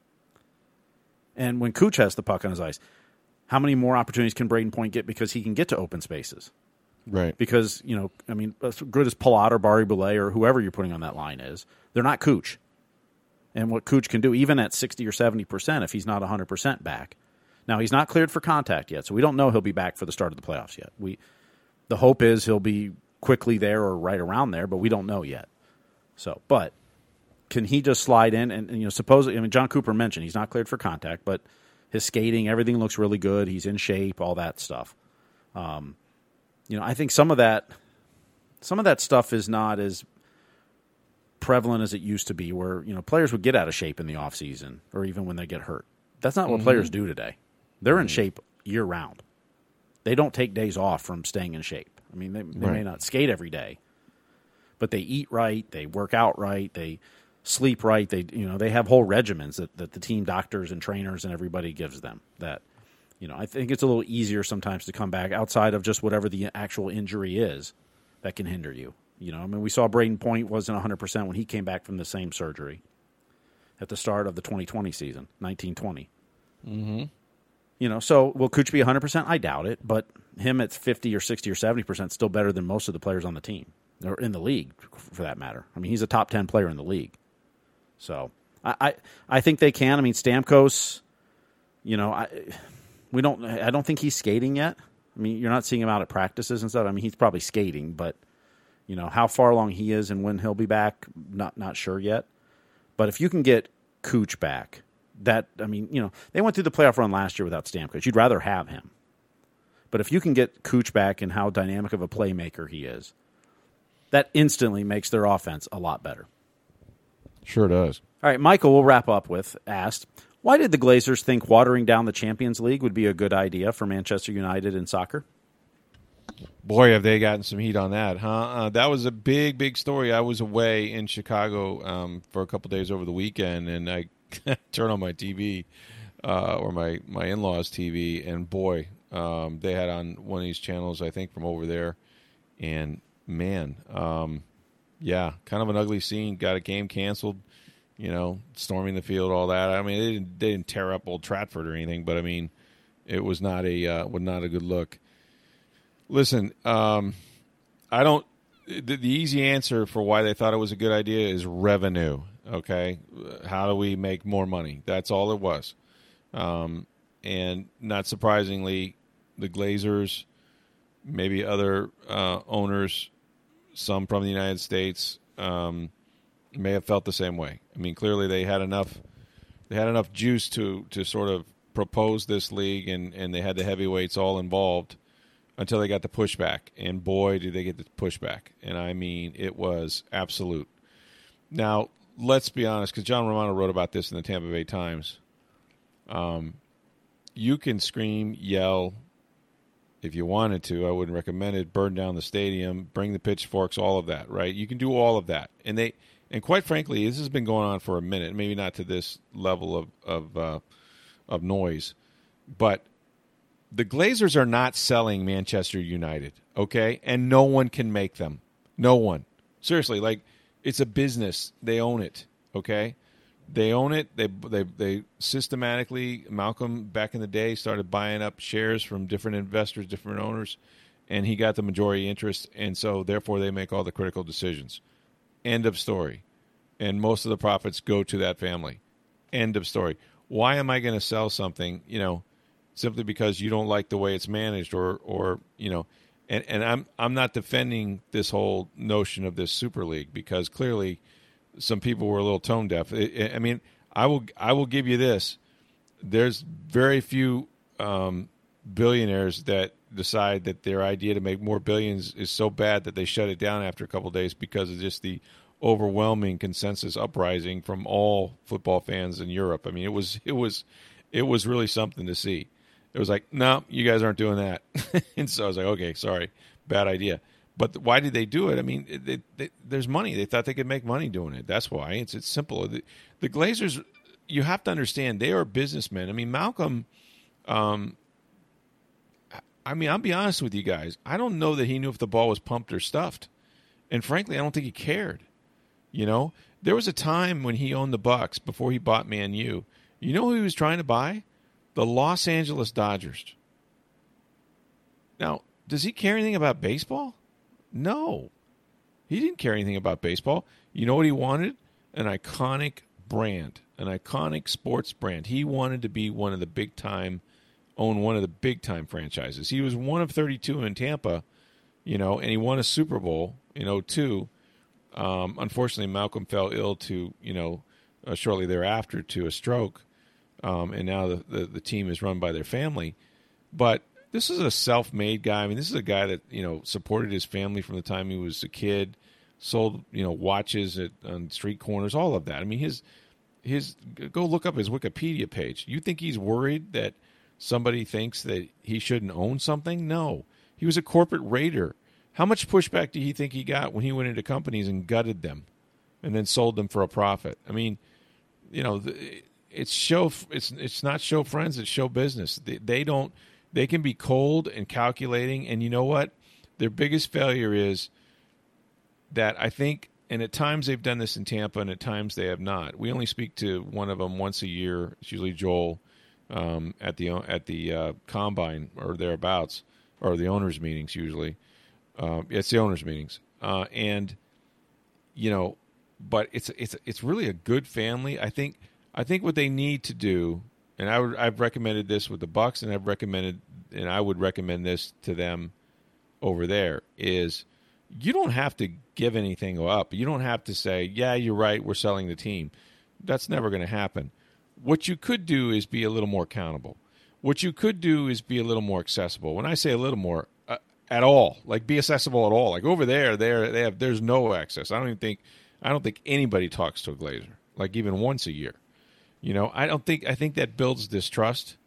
And when Cooch has the puck on his ice, how many more opportunities can Braden Point get because he can get to open spaces? Right. Because, you know, I mean, as good as Palat or Barry Boulay or whoever you're putting on that line is, they're not Cooch. And what Cooch can do, even at sixty or seventy percent, if he's not one hundred percent back. Now, he's not cleared for contact yet, so we don't know he'll be back for the start of the playoffs yet. We... The hope is he'll be quickly there or right around there, but we don't know yet. So, but can he just slide in and, and you know, supposedly, I mean, John Cooper mentioned he's not cleared for contact, but his skating, everything looks really good. He's in shape, all that stuff. Um, you know, I think some of that, some of that stuff is not as prevalent as it used to be, where you know players would get out of shape in the off season or even when they get hurt. That's not what mm-hmm. players do today. They're mm-hmm. in shape year round. They don't take days off from staying in shape. I mean, they, they right. may not skate every day, but they eat right, they work out right, they sleep right. They, you know, they have whole regimens that, that the team doctors and trainers and everybody gives them. That, you know, I think it's a little easier sometimes to come back outside of just whatever the actual injury is that can hinder you. You know, I mean, we saw Braden Point wasn't one hundred percent when he came back from the same surgery at the start of the twenty twenty season, nineteen twenty. Mm-hmm. You know, so will Cooch be one hundred percent? I doubt it, but him at fifty or sixty or seventy percent is still better than most of the players on the team, or in the league, for that matter. I mean, he's a top ten player in the league. So I, I, I think they can. I mean, Stamkos, you know, I we don't. I don't think he's skating yet. I mean, you're not seeing him out at practices and stuff. I mean, he's probably skating, but, you know, how far along he is and when he'll be back, not not sure yet. But if you can get Cooch back, that, I mean, you know, they went through the playoff run last year without Stamkos. You'd rather have him. But if you can get Cooch back and how dynamic of a playmaker he is, that instantly makes their offense a lot better. Sure does. All right, Michael, we'll wrap up with, asked, why did the Glazers think watering down the Champions League would be a good idea for Manchester United in soccer? Boy, have they gotten some heat on that, huh? Uh, that was a big, big story. I was away in Chicago um, for a couple days over the weekend, and I turned on my T V, uh, or my, my in-laws' T V, and boy, um, they had on one of these channels, I think, from over there, and man, um, yeah, kind of an ugly scene. Got a game canceled, you know, storming the field, all that. I mean, they didn't, they didn't tear up Old Trafford or anything, but I mean, it was not a uh, was not a good look. Listen, um, I don't. The, the easy answer for why they thought it was a good idea is revenue. Okay, how do we make more money? That's all it was. Um, and not surprisingly, the Glazers, maybe other uh, owners, some from the United States, um, may have felt the same way. I mean, clearly they had enough. They had enough juice to to sort of propose this league, and, and they had the heavyweights all involved until they got the pushback. And boy, did they get the pushback. And I mean, it was absolute. Now, let's be honest, because John Romano wrote about this in the Tampa Bay Times. Um, you can scream, yell, if you wanted to. I wouldn't recommend it. Burn down the stadium, bring the pitchforks, all of that, right? You can do all of that. And they, and quite frankly, this has been going on for a minute, maybe not to this level of of, uh, of noise, but the Glazers are not selling Manchester United, okay? And no one can make them. No one. Seriously, like, it's a business. They own it. okay? They own it. They they they systematically, Malcolm back in the day started buying up shares from different investors, different owners, and he got the majority interest, and so therefore they make all the critical decisions. End of story. And most of the profits go to that family. End of story. Why am I going to sell something, you know, simply because you don't like the way it's managed or, or you know, and, and I'm I'm not defending this whole notion of this Super League because clearly some people were a little tone deaf. I, I mean, I will I will give you this. There's very few um, billionaires that decide that their idea to make more billions is so bad that they shut it down after a couple of days because of just the overwhelming consensus uprising from all football fans in Europe. I mean, it was it was it was really something to see. It was like, no, you guys aren't doing that. And so I was like, okay, sorry, bad idea. But why did they do it? I mean, they, they, there's money. They thought they could make money doing it. That's why. It's it's simple. The, the Glazers, you have to understand, they are businessmen. I mean, Malcolm, um, I mean, I'll be honest with you guys. I don't know that he knew if the ball was pumped or stuffed. And frankly, I don't think he cared. You know, there was a time when he owned the Bucks before he bought Man U. You know who he was trying to buy? The Los Angeles Dodgers. Now, does he care anything about baseball? No. He didn't care anything about baseball. You know what he wanted? An iconic brand, an iconic sports brand. He wanted to be one of the big-time, own one of the big-time franchises. He was one of thirty-two in Tampa, you know, and he won a Super Bowl in oh two. Um, unfortunately, Malcolm fell ill to, you know, uh, shortly thereafter to a stroke. Um, and now the, the, the team is run by their family. But this is a self-made guy. I mean, this is a guy that, you know, supported his family from the time he was a kid, sold, you know, watches at on street corners, all of that. I mean, his his go look up his Wikipedia page. You think he's worried that somebody thinks that he shouldn't own something? No. He was a corporate raider. How much pushback do you think he got when he went into companies and gutted them and then sold them for a profit? I mean, you know, it's show it's it's not show friends, it's show business. They, they don't they can be cold and calculating, and you know what? Their biggest failure is that I think, and at times they've done this in Tampa, and at times they have not. We only speak to one of them once a year. It's usually Joel um, at the at the uh, combine or thereabouts, or the owners' meetings usually. Uh, it's the owners' meetings, uh, and you know, but it's it's it's really a good family. I think I think what they need to do, and I would I've recommended this with the Bucks, and I've recommended, and I would recommend this to them over there, is you don't have to give anything up. You don't have to say, yeah, you're right, we're selling the team. That's never going to happen. What you could do is be a little more accountable. What you could do is be a little more accessible. When I say a little more, uh, at all, like be accessible at all. Like over there, there they have there's no access. I don't even think I don't think anybody talks to a Glazer, like even once a year. You know, I don't think I think that builds distrust.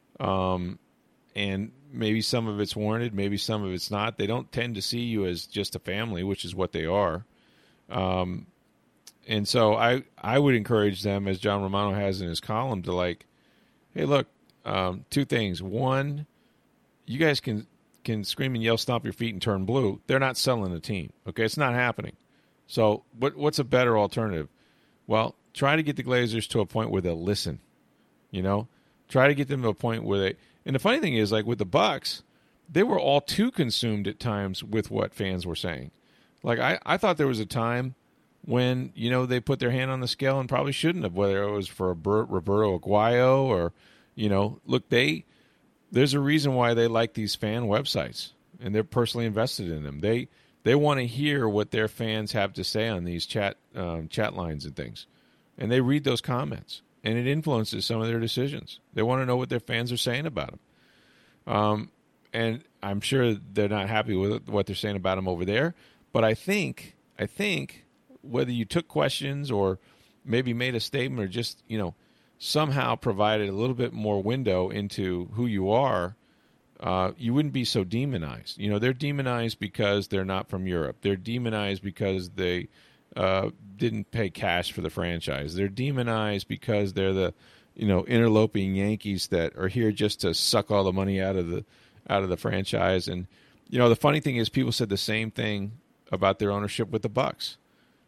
Um, and maybe some of it's warranted, maybe some of it's not. They don't tend to see you as just a family, which is what they are. Um, and so I I would encourage them, as John Romano has in his column, to like, hey, look, um, two things. One, you guys can can scream and yell, stomp your feet, and turn blue. They're not selling the team. Okay, it's not happening. So what what's a better alternative? Well, try to get the Glazers to a point where they'll listen. You know, try to get them to a point where they. And the funny thing is, like with the Bucks, they were all too consumed at times with what fans were saying. Like I, I thought there was a time when, you know, they put their hand on the scale and probably shouldn't have, whether it was for Roberto Aguayo or, you know, look, they there's a reason why they like these fan websites and they're personally invested in them. They they want to hear what their fans have to say on these chat um, chat lines and things, and they read those comments. And it influences some of their decisions. They want to know what their fans are saying about them. Um, and I'm sure they're not happy with what they're saying about them over there. But I think, I think whether you took questions or maybe made a statement or just, you know, somehow provided a little bit more window into who you are, uh, you wouldn't be so demonized. You know, they're demonized because they're not from Europe. They're demonized because they Uh, didn't pay cash for the franchise. They're demonized because they're the, you know, interloping Yankees that are here just to suck all the money out of the out of the franchise. And you know, the funny thing is, people said the same thing about their ownership with the Bucks.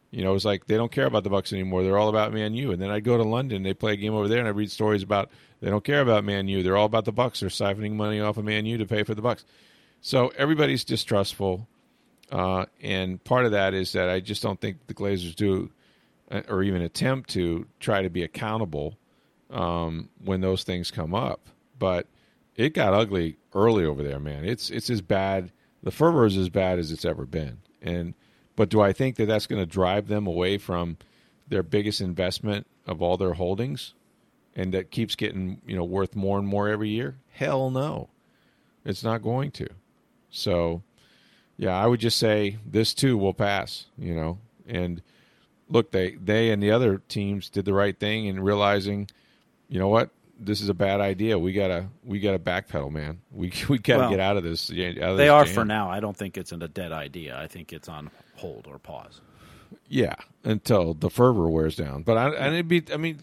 You know, it was like they don't care about the Bucks anymore. They're all about Man U. And then I'd go to London, they play a game over there, and I read stories about they don't care about Man U. They're all about the Bucks. They're siphoning money off of Man U to pay for the Bucks. So everybody's distrustful, uh, and part of that is that I just don't think the Glazers do, or even attempt to try to be accountable um, when those things come up. But it got ugly early over there, man. It's it's as bad. The fervor is as bad as it's ever been. And but do I think that that's going to drive them away from their biggest investment of all their holdings, and that keeps getting, you know, worth more and more every year? Hell no, it's not going to. So, yeah, I would just say this too will pass. You know, and look, they they and the other teams did the right thing in realizing, you know what, this is a bad idea. We gotta we gotta backpedal, man. We we gotta Well, get out of this. Out of They this are jam. for now. I don't think it's in a dead idea. I think it's on hold or pause. Yeah, until the fervor wears down. But I, and it'd be. I mean,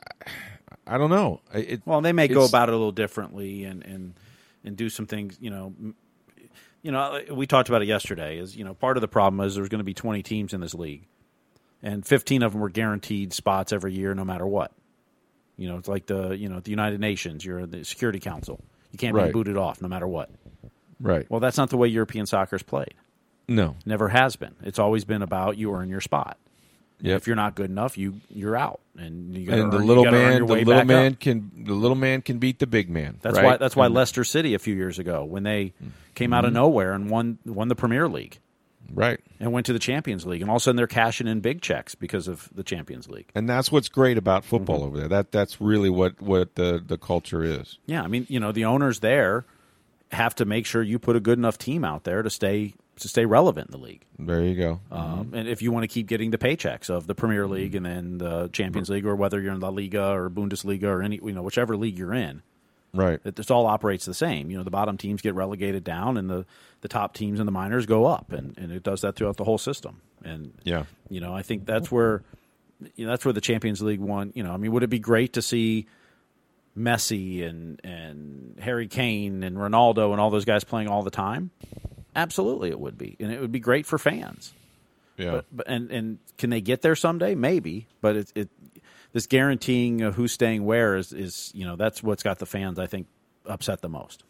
I don't know. It, Well, they may go it's- about it a little differently and, and and do some things. You know, m- you know, we talked about it yesterday. Is you know, part of the problem is there's going to be twenty teams in this league, and fifteen of them were guaranteed spots every year, no matter what. You know, it's like the you know the United Nations. You're the Security Council. You can't be Right. booted off, no matter what. Right. Well, that's not the way European soccer's played. No. Never has been. It's always been about you earn your spot. Yep. If you're not good enough, you you're out, and you gotta And the earn- you little gotta earn man, your the way little back man up. can, the little man can beat the big man. That's right? why. That's why And- Leicester City a few years ago, when they came Mm-hmm. out of nowhere and won won the Premier League Right. and went to the Champions League, and all of a sudden they're cashing in big checks because of the Champions League. And that's what's great about football Mm-hmm. over there. That that's really what, what the, the culture is. Yeah, I mean, you know, the owners there have to make sure you put a good enough team out there to stay to stay relevant in the league. There you go. Um, and if you want to keep getting the paychecks of the Premier Mm-hmm. League and then the Champions League, or whether you're in La Liga or Bundesliga or any, you know, whichever league you're in, Right. it this all operates the same. You know, the bottom teams get relegated down, and the, the top teams and the minors go up, and, and it does that throughout the whole system. And Yeah. you know, I think that's where you know, that's where the Champions League won. You know, I mean, would it be great to see Messi and and Harry Kane and Ronaldo and all those guys playing all the time? Absolutely, it would be, and it would be great for fans. Yeah. But, but and and can they get there someday? Maybe, but it, it this guaranteeing of who's staying where is is you know that's what's got the fans, I think, upset the most.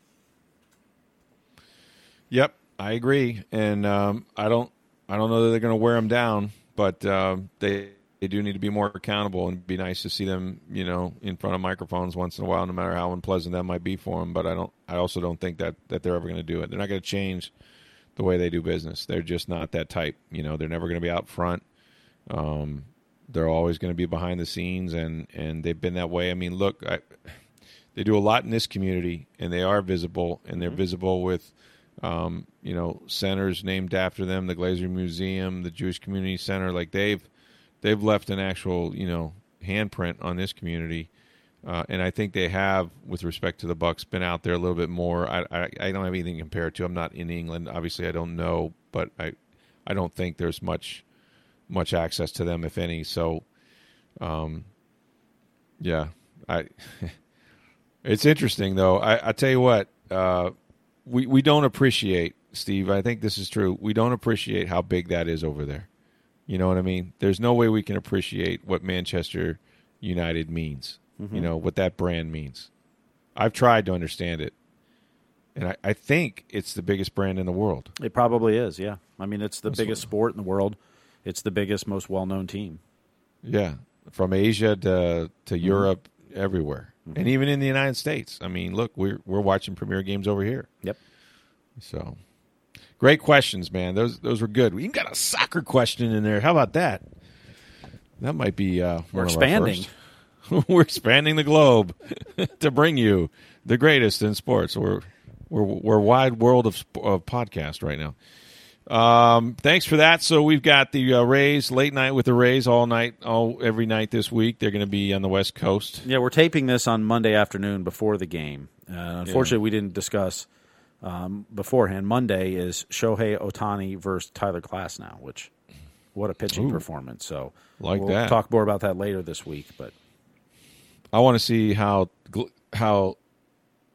Yep, I agree, and um, I don't, I don't know that they're going to wear them down, but uh, they they do need to be more accountable, and it'd be nice to see them, you know, in front of microphones once in a while, no matter how unpleasant that might be for them. But I don't, I also don't think that that they're ever going to do it. They're not going to change the way they do business. They're just not that type. You know, they're never going to be out front. Um, they're always going to be behind the scenes, and and they've been that way. I mean, look, I, they do a lot in this community, and they are visible, and they're visible with. Um, you know, centers named after them, the Glazer Museum, the Jewish Community Center. Like they've they've left an actual, you know, handprint on this community, uh, and I think they have, with respect to the Bucks, been out there a little bit more. I, I I don't have anything to compare it to. I'm not in England, obviously. I don't know, but I I don't think there's much much access to them, if any. So, um, yeah, I. It's interesting though. I I tell you what. Uh, We we don't appreciate, Steve, I think this is true, we don't appreciate how big that is over there. You know what I mean? There's no way we can appreciate what Manchester United means, mm-hmm. you know, what that brand means. I've tried to understand it, and I, I think it's the biggest brand in the world. It probably is, yeah. I mean, it's the That's biggest what- sport in the world. It's the biggest, most well-known team. Yeah, from Asia to to mm-hmm. Europe, everywhere. Mm-hmm. And even in the United States. I mean, look, we're we're watching Premier games over here. Yep. So, great questions, man. Those those were good. We even got a soccer question in there. How about that? That might be uh, We're one expanding. Of our first. We're expanding the globe to bring you the greatest in sports. We're we're we're a wide world of of podcast right now. Um, thanks for that. So we've got the uh, Rays, late night with the Rays, all night, all every night this week. They're going to be on the West Coast. Yeah, we're taping this on Monday afternoon before the game. Uh, unfortunately, Yeah. we didn't discuss um, beforehand. Monday is Shohei Ohtani versus Tyler Glasnow, which what a pitching Ooh. performance. So Like we'll that. talk more about that later this week. But I want to see how how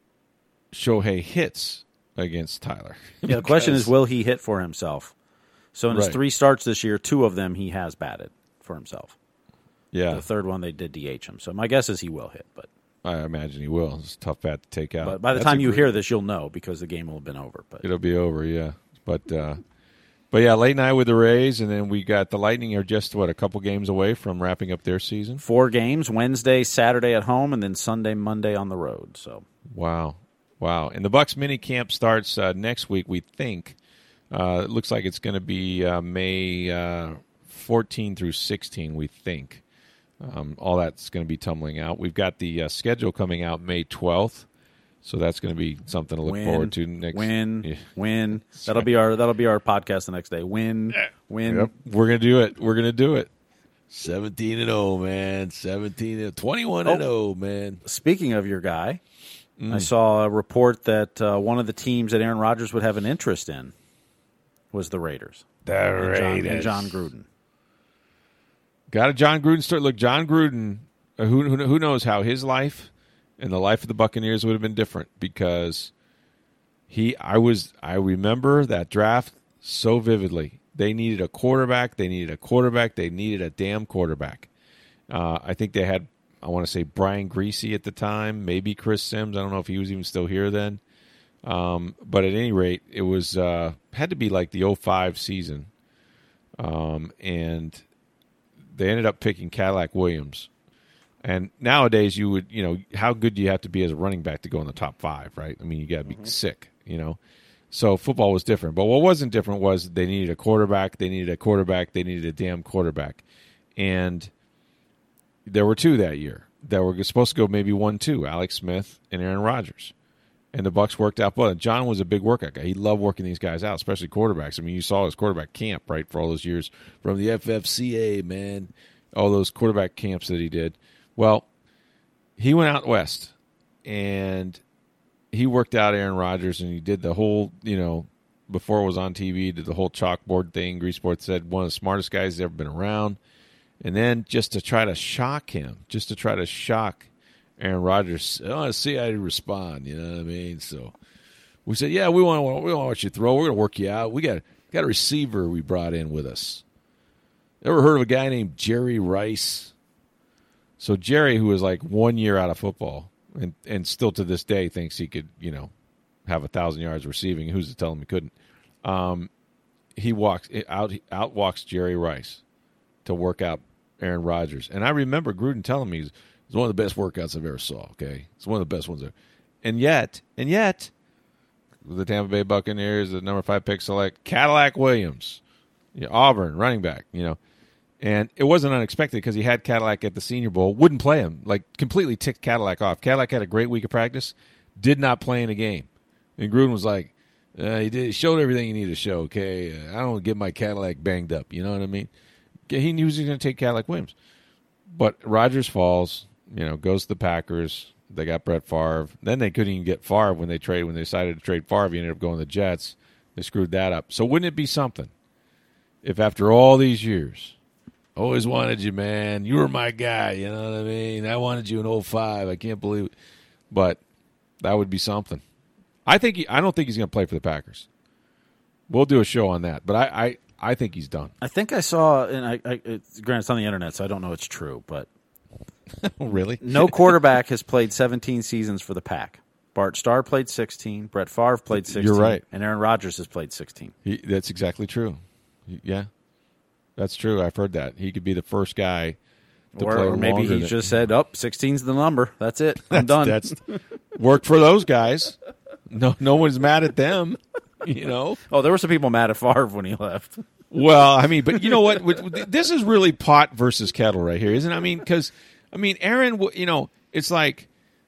Shohei hits against Tyler. yeah, the question Because- is, will he hit for himself? So in his Right. three starts this year, two of them he has batted for himself. Yeah, The third one they did D H him. So my guess is he will hit. But I imagine he will. It's a tough bat to take out. but by the That's time a you great- hear this, you'll know because the game will have been over. But it'll be over. Yeah, but uh, but yeah, late night with the Rays, and then we got the Lightning are just what a couple games away from wrapping up their season. four games: Wednesday, Saturday at home, and then Sunday, Monday on the road. So Wow, wow! And the Bucks mini camp starts uh, next week. We think uh, it looks like it's going to be uh, May uh, fourteen through sixteen. We think. Um, all that's going to be tumbling out. We've got the uh, schedule coming out May twelfth, so that's going to be something to look win, forward to next. win, Yeah. win. That'll be our that'll be our podcast the next day. Win, win. Yep, we're going to do it. We're going to do it. seventeen and oh, man. seventeen and twenty-one and oh, man. Speaking of your guy, Mm. I saw a report that uh, one of the teams that Aaron Rodgers would have an interest in was the Raiders. The And John, and Raiders. John Gruden. Got a John Gruden start. Look, John Gruden, uh, who, who who knows how his life and the life of the Buccaneers would have been different because he, I was, I remember that draft so vividly. They needed a quarterback. They needed a quarterback. They needed a damn quarterback. Uh, I think they had, I want to say Brian Greasy at the time, maybe Chris Sims. I don't know if he was even still here then. Um, but at any rate, it was uh, had to be like the oh five season, um, and they ended up picking Cadillac Williams. And nowadays, you would, you know, how good do you have to be as a running back to go in the top five, right? I mean, you got to be mm-hmm. sick, you know. So football was different. But what wasn't different was they needed a quarterback, they needed a quarterback, they needed a damn quarterback. And there were two that year that were supposed to go maybe one, two, Alex Smith and Aaron Rodgers. And the Bucs worked out well. John was a big workout guy. He loved working these guys out, especially quarterbacks. I mean, you saw his quarterback camp, right, for all those years from the F F C A, man, all those quarterback camps that he did. Well, he went out west, and he worked out Aaron Rodgers, and he did the whole, you know, before it was on T V, did the whole chalkboard thing. Greasport said one of the smartest guys that's ever been around. And then just to try to shock him, just to try to shock Aaron Rodgers, I want to see how he respond. You know what I mean? So we said, yeah, we want to, we want to watch you throw. We're going to work you out. We got got a receiver we brought in with us. Ever heard of a guy named Jerry Rice? So Jerry, who was like one year out of football, and and still to this day thinks he could, you know, have a thousand yards receiving. Who's to tell him he couldn't? Um, he walks out. Out walks Jerry Rice to work out Aaron Rodgers, and I remember Gruden telling me. It's one of the best workouts I've ever saw, okay? It's one of the best ones ever. And yet, and yet, the Tampa Bay Buccaneers, the number five pick select, Cadillac Williams, you know, Auburn, running back, you know. And it wasn't unexpected because he had Cadillac at the Senior Bowl, wouldn't play him, like completely ticked Cadillac off. Cadillac had a great week of practice, did not play in a game. And Gruden was like, uh, he, did, he showed everything he needed to show, okay? Uh, I don't want to get my Cadillac banged up, you know what I mean? He knew he was going to take Cadillac Williams. But Rodgers falls. You know, goes to the Packers. They got Brett Favre. Then they couldn't even get Favre when they trade. When they decided to trade Favre, he ended up going to the Jets. They screwed that up. So wouldn't it be something if after all these years, always wanted you, man. You were my guy. You know what I mean? I wanted you in oh five. I can't believe it. But that would be something. I think he, I don't think he's going to play for the Packers. We'll do a show on that. But I, I, I think he's done. I think I saw, and I, I it's, granted, it's on the internet, so I don't know it's true, but Really? no quarterback has played seventeen seasons for the Pack. Bart Starr played sixteen. Brett Favre played sixteen. You're right. And Aaron Rodgers has played sixteen. He, that's exactly true. Yeah, that's true. I've heard that. He could be the first guy to or, play or maybe longer he than, just said, oh, sixteen's the number. That's it. I'm done. That's worked for those guys. No, no one's mad at them. You know. Oh, there were some people mad at Favre when he left. Well, I mean, but you know what? This is really pot versus kettle right here, isn't it? I mean, because I mean, Aaron, you know, it's like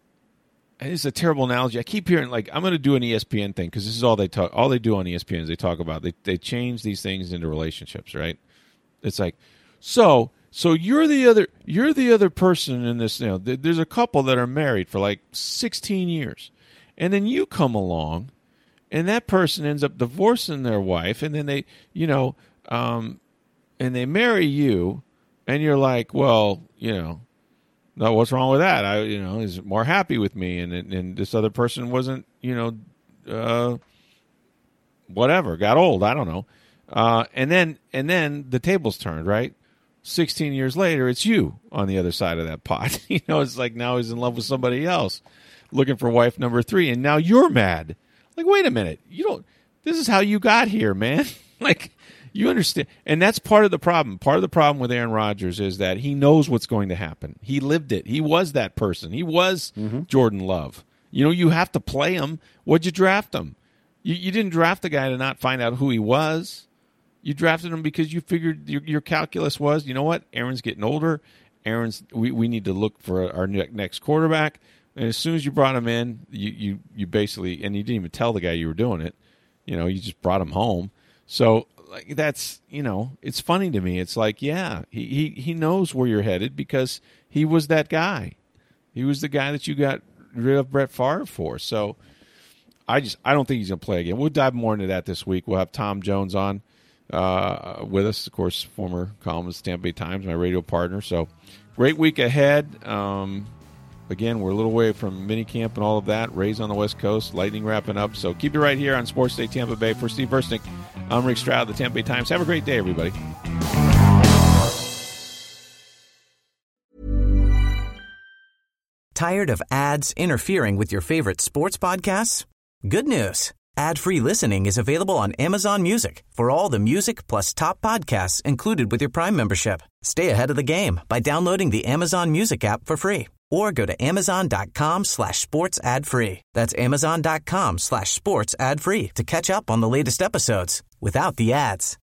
it's a terrible analogy. I keep hearing like I'm going to do an E S P N thing because this is all they talk. All they do on E S P N is they talk about they they change these things into relationships, right? It's like so. So you're the other you're the other person in this. You know, there's a couple that are married for like sixteen years, and then you come along, and that person ends up divorcing their wife, and then they, you know, um, and they marry you, and you're like, well, you know. No, what's wrong with that? I, you know, is more happy with me, and and this other person wasn't, you know, uh, whatever, got old. I don't know. Uh, and then and then the tables turned, right? sixteen years later, it's you on the other side of that pot. You know, it's like now he's in love with somebody else, looking for wife number three, and now you're mad. Like, wait a minute. You don't – this is how you got here, man. Like, you understand. And that's part of the problem. Part of the problem with Aaron Rodgers is that he knows what's going to happen. He lived it. He was that person. He was mm-hmm. Jordan Love. You know, you have to play him. What'd you draft him? You, you didn't draft the guy to not find out who he was. You drafted him because you figured your, your calculus was, you know what, Aaron's getting older. Aaron's we, we need to look for our next quarterback. And as soon as you brought him in, you, you, you basically, and you didn't even tell the guy you were doing it. You know, you just brought him home. So like that's, you know, it's funny to me. It's like, yeah, he, he, he knows where you're headed because he was that guy. He was the guy that you got rid of Brett Favre for. So I just, I don't think he's going to play again. We'll dive more into that this week. We'll have Tom Jones on uh, with us, of course, former columnist, Tampa Bay Times, my radio partner. So great week ahead. Um, again, we're a little away from minicamp and all of that. Rays on the West Coast, Lightning wrapping up. So keep it right here on Sports Day Tampa Bay. For Steve Versnick, I'm Rick Stroud of the Tampa Bay Times. Have a great day, everybody. Tired of ads interfering with your favorite sports podcasts? Good news. Ad-free listening is available on Amazon Music for all the music plus top podcasts included with your Prime membership. Stay ahead of the game by downloading the Amazon Music app for free or go to amazon.com slash sports ad free. That's amazon.com slash sports ad free to catch up on the latest episodes without the ads.